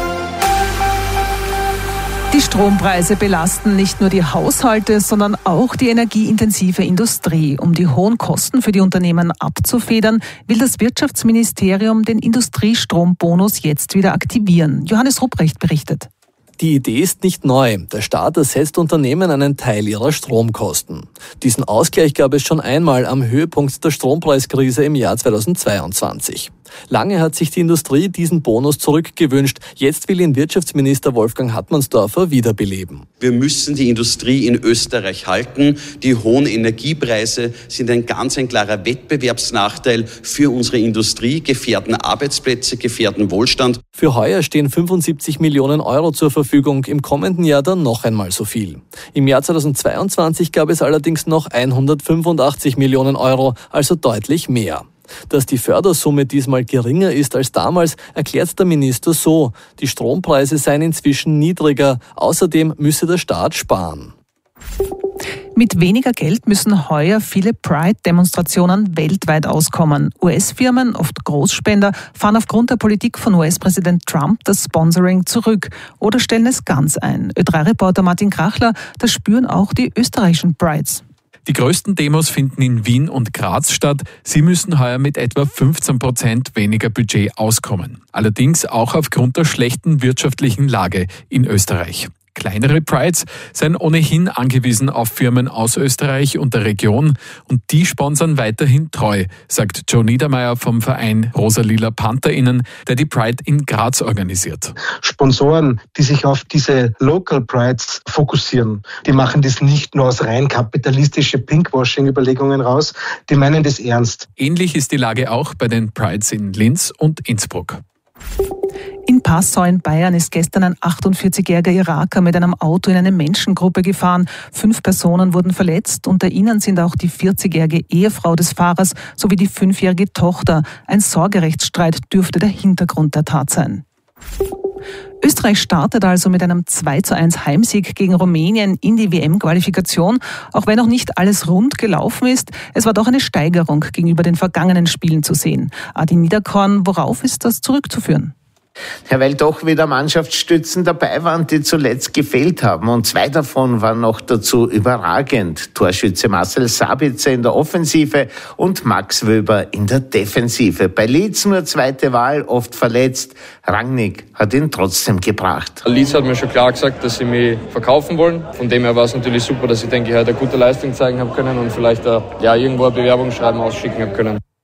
Die Strompreise belasten nicht nur die Haushalte, sondern auch die energieintensive Industrie. Um die hohen Kosten für die Unternehmen abzufedern, will das Wirtschaftsministerium den Industriestrombonus jetzt wieder aktivieren. Johannes Rupprecht berichtet. Die Idee ist nicht neu. Der Staat ersetzt Unternehmen einen Teil ihrer Stromkosten. Diesen Ausgleich gab es schon einmal am Höhepunkt der Strompreiskrise im Jahr zweitausendzweiundzwanzig. Lange hat sich die Industrie diesen Bonus zurückgewünscht. Jetzt will ihn Wirtschaftsminister Wolfgang Hartmannsdorfer wiederbeleben. Wir müssen die Industrie in Österreich halten. Die hohen Energiepreise sind ein ganz ein klarer Wettbewerbsnachteil für unsere Industrie, gefährden Arbeitsplätze, gefährden Wohlstand. Für heuer stehen fünfundsiebzig Millionen Euro zur Verfügung, im kommenden Jahr dann noch einmal so viel. Im Jahr zweitausendzweiundzwanzig gab es allerdings noch hundertfünfundachtzig Millionen Euro, also deutlich mehr. Dass die Fördersumme diesmal geringer ist als damals, erklärt der Minister so: Die Strompreise seien inzwischen niedriger, außerdem müsse der Staat sparen. Mit weniger Geld müssen heuer viele Pride-Demonstrationen weltweit auskommen. U S-Firmen, oft Großspender, fahren aufgrund der Politik von U S-Präsident Trump das Sponsoring zurück oder stellen es ganz ein. Ö drei Reporter Martin Krachler, das spüren auch die österreichischen Prides. Die größten Demos finden in Wien und Graz statt. Sie müssen heuer mit etwa fünfzehn Prozent weniger Budget auskommen. Allerdings auch aufgrund der schlechten wirtschaftlichen Lage in Österreich. Kleinere Prides seien ohnehin angewiesen auf Firmen aus Österreich und der Region und die sponsern weiterhin treu, sagt Joe Niedermeyer vom Verein Rosalila PantherInnen, der die Pride in Graz organisiert. Sponsoren, die sich auf diese Local Prides fokussieren, die machen das nicht nur aus rein kapitalistische Pinkwashing-Überlegungen raus, die meinen das ernst. Ähnlich ist die Lage auch bei den Prides in Linz und Innsbruck. In Passau in Bayern ist gestern ein achtundvierzigjähriger Iraker mit einem Auto in eine Menschengruppe gefahren. Fünf Personen wurden verletzt. Unter ihnen sind auch die vierzigjährige Ehefrau des Fahrers sowie die fünfjährige Tochter. Ein Sorgerechtsstreit dürfte der Hintergrund der Tat sein. Österreich startet also mit einem zwei zu eins Heimsieg gegen Rumänien in die W M-Qualifikation. Auch wenn noch nicht alles rund gelaufen ist, es war doch eine Steigerung gegenüber den vergangenen Spielen zu sehen. Adi Niederkorn, worauf ist das zurückzuführen? Ja, weil doch wieder Mannschaftsstützen dabei waren, die zuletzt gefehlt haben. Und zwei davon waren noch dazu überragend. Torschütze Marcel Sabitzer in der Offensive und Max Wöber in der Defensive. Bei Leeds nur zweite Wahl, oft verletzt. Rangnick hat ihn trotzdem gebracht. Leeds hat mir schon klar gesagt, dass sie mich verkaufen wollen. Von dem her war es natürlich super, dass ich denke, ich heute eine gute Leistung zeigen habe können und vielleicht ja, irgendwo eine Bewerbungsschreiben ausschicken habe können.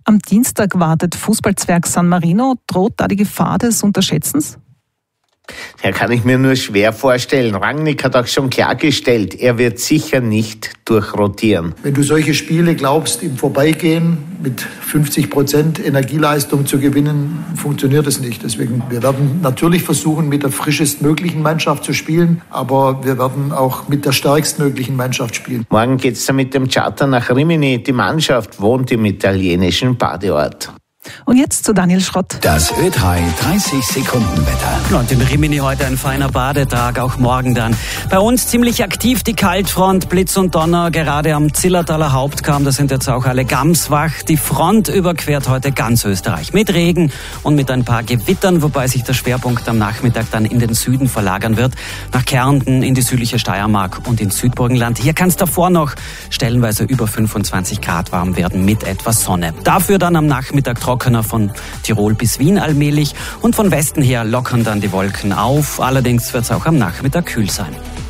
Am Dienstag wartet Fußballzwerg San Marino. Droht da die Gefahr des Unterschätzens? Ja, kann ich mir nur schwer vorstellen. Rangnick hat auch schon klargestellt, er wird sicher nicht durchrotieren. Wenn du solche Spiele glaubst, im Vorbeigehen mit fünfzig Prozent Energieleistung zu gewinnen, funktioniert es nicht. Deswegen, wir werden natürlich versuchen, mit der frischestmöglichen Mannschaft zu spielen, aber wir werden auch mit der stärkstmöglichen Mannschaft spielen. Morgen geht's dann mit dem Charter nach Rimini. Die Mannschaft wohnt im italienischen Badeort. Und jetzt zu Daniel Schrott. Das Ö drei dreißig Sekunden Wetter. Und in Rimini heute ein feiner Badetag, auch morgen dann. Bei uns ziemlich aktiv die Kaltfront, Blitz und Donner, gerade am Zillertaler Hauptkamm, da sind jetzt auch alle ganz wach. Die Front überquert heute ganz Österreich mit Regen und mit ein paar Gewittern, wobei sich der Schwerpunkt am Nachmittag dann in den Süden verlagern wird, nach Kärnten, in die südliche Steiermark und ins Südburgenland. Hier kann es davor noch stellenweise über fünfundzwanzig Grad warm werden mit etwas Sonne. Dafür dann am Nachmittag trocken. Trockener von Tirol bis Wien allmählich und von Westen her lockern dann die Wolken auf. Allerdings wird es auch am Nachmittag kühl sein.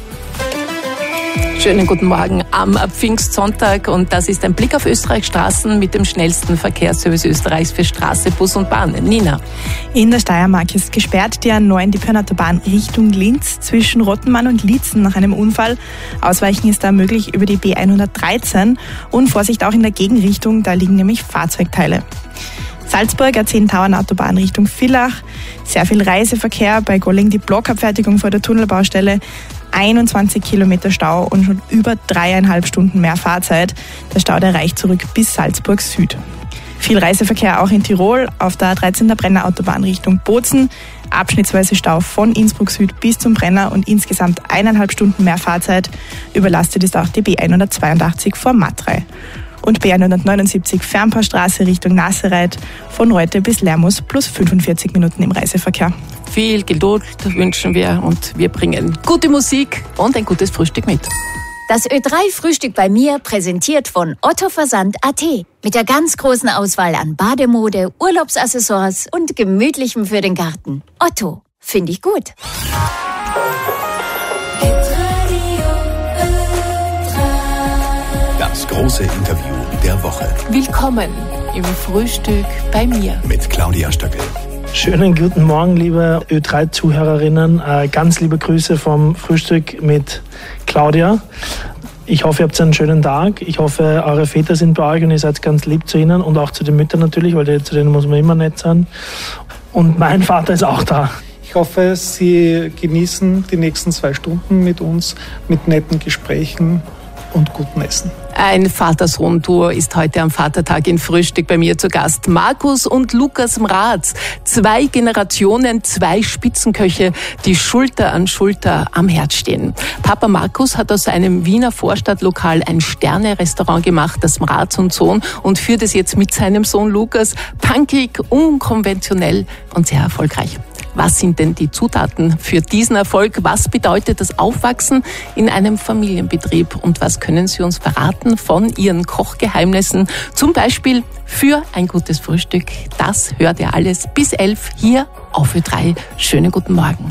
Schönen guten Morgen am Pfingstsonntag und das ist ein Blick auf Österreichs Straßen mit dem schnellsten Verkehrsservice Österreichs für Straße, Bus und Bahn. Nina. In der Steiermark ist gesperrt die A neun, die Pörnaterbahn Richtung Linz zwischen Rottenmann und Liezen nach einem Unfall. Ausweichen ist da möglich über die B hundertdreizehn und Vorsicht auch in der Gegenrichtung, da liegen nämlich Fahrzeugteile. Salzburg, A zehn Tauernautobahn Richtung Villach. Sehr viel Reiseverkehr, bei Golling die Blockabfertigung vor der Tunnelbaustelle. einundzwanzig Kilometer Stau und schon über dreieinhalb Stunden mehr Fahrzeit. Der Stau, der reicht zurück bis Salzburg Süd. Viel Reiseverkehr auch in Tirol auf der A dreizehn der Brennerautobahn Richtung Bozen. Abschnittsweise Stau von Innsbruck Süd bis zum Brenner und insgesamt eineinhalb Stunden mehr Fahrzeit. Überlastet ist auch die B hundertzweiundachtzig vor Matrei. Und B hundertneunundsiebzig Fernpaarstraße Richtung Nassereit von Reute bis Lermus plus fünfundvierzig Minuten im Reiseverkehr. Viel Geduld wünschen wir und wir bringen gute Musik und ein gutes Frühstück mit. Das Ö drei Frühstück bei mir präsentiert von Otto Versand Punkt at. Mit der ganz großen Auswahl an Bademode, Urlaubsaccessoires und Gemütlichem für den Garten. Otto, finde ich gut. Das große Interview der Woche. Willkommen im Frühstück bei mir. Mit Claudia Stöckel. Schönen guten Morgen, liebe Ö drei Zuhörerinnen. Ganz liebe Grüße vom Frühstück mit Claudia. Ich hoffe, ihr habt einen schönen Tag. Ich hoffe, eure Väter sind bei euch und ihr seid ganz lieb zu ihnen und auch zu den Müttern natürlich, weil zu denen muss man immer nett sein. Und mein Vater ist auch da. Ich hoffe, Sie genießen die nächsten zwei Stunden mit uns, mit netten Gesprächen und gutem Essen. Ein Vater-Sohn-Duo ist heute am Vatertag in Frühstück bei mir zu Gast. Markus und Lukas Mraz. Zwei Generationen, zwei Spitzenköche, die Schulter an Schulter am Herd stehen. Papa Markus hat aus einem Wiener Vorstadtlokal ein Sterne-Restaurant gemacht, das Mraz und Sohn, und führt es jetzt mit seinem Sohn Lukas punkig, unkonventionell und sehr erfolgreich. Was sind denn die Zutaten für diesen Erfolg? Was bedeutet das Aufwachsen in einem Familienbetrieb? Und was können Sie uns verraten von Ihren Kochgeheimnissen? Zum Beispiel für ein gutes Frühstück. Das hört ihr alles bis elf hier auf Ö drei. Schönen guten Morgen.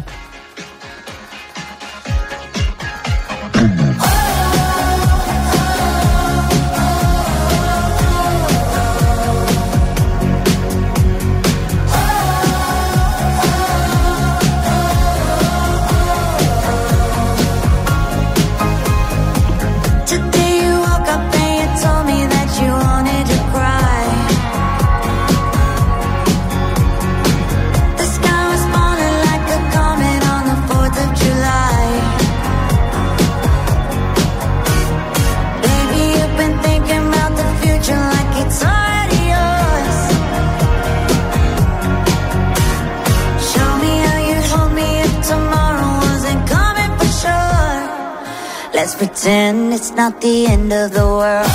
Let's pretend it's not the end of the world.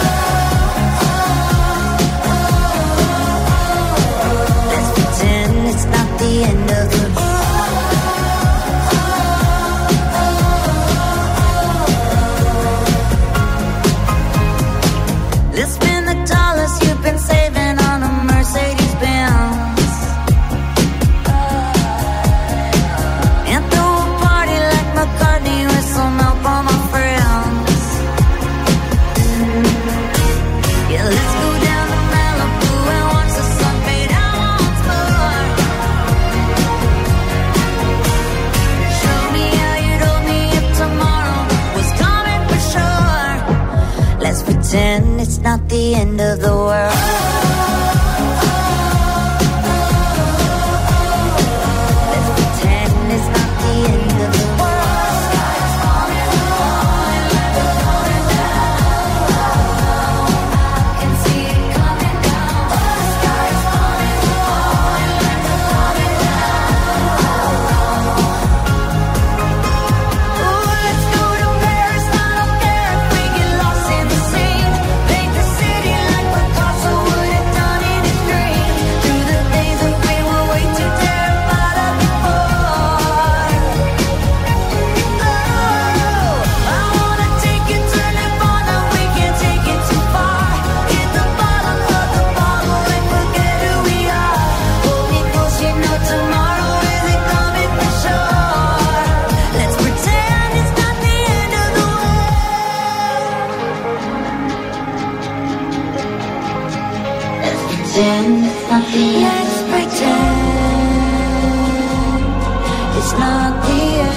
Let's pretend it's not the end of the world. Let's spend the dollars you've been saving on a Mercedes Benz and throw a party like McCartney with some help on my friends. Yeah, let's go down to Malibu pretend it's not the end of the world. Let's pretend it's not the end.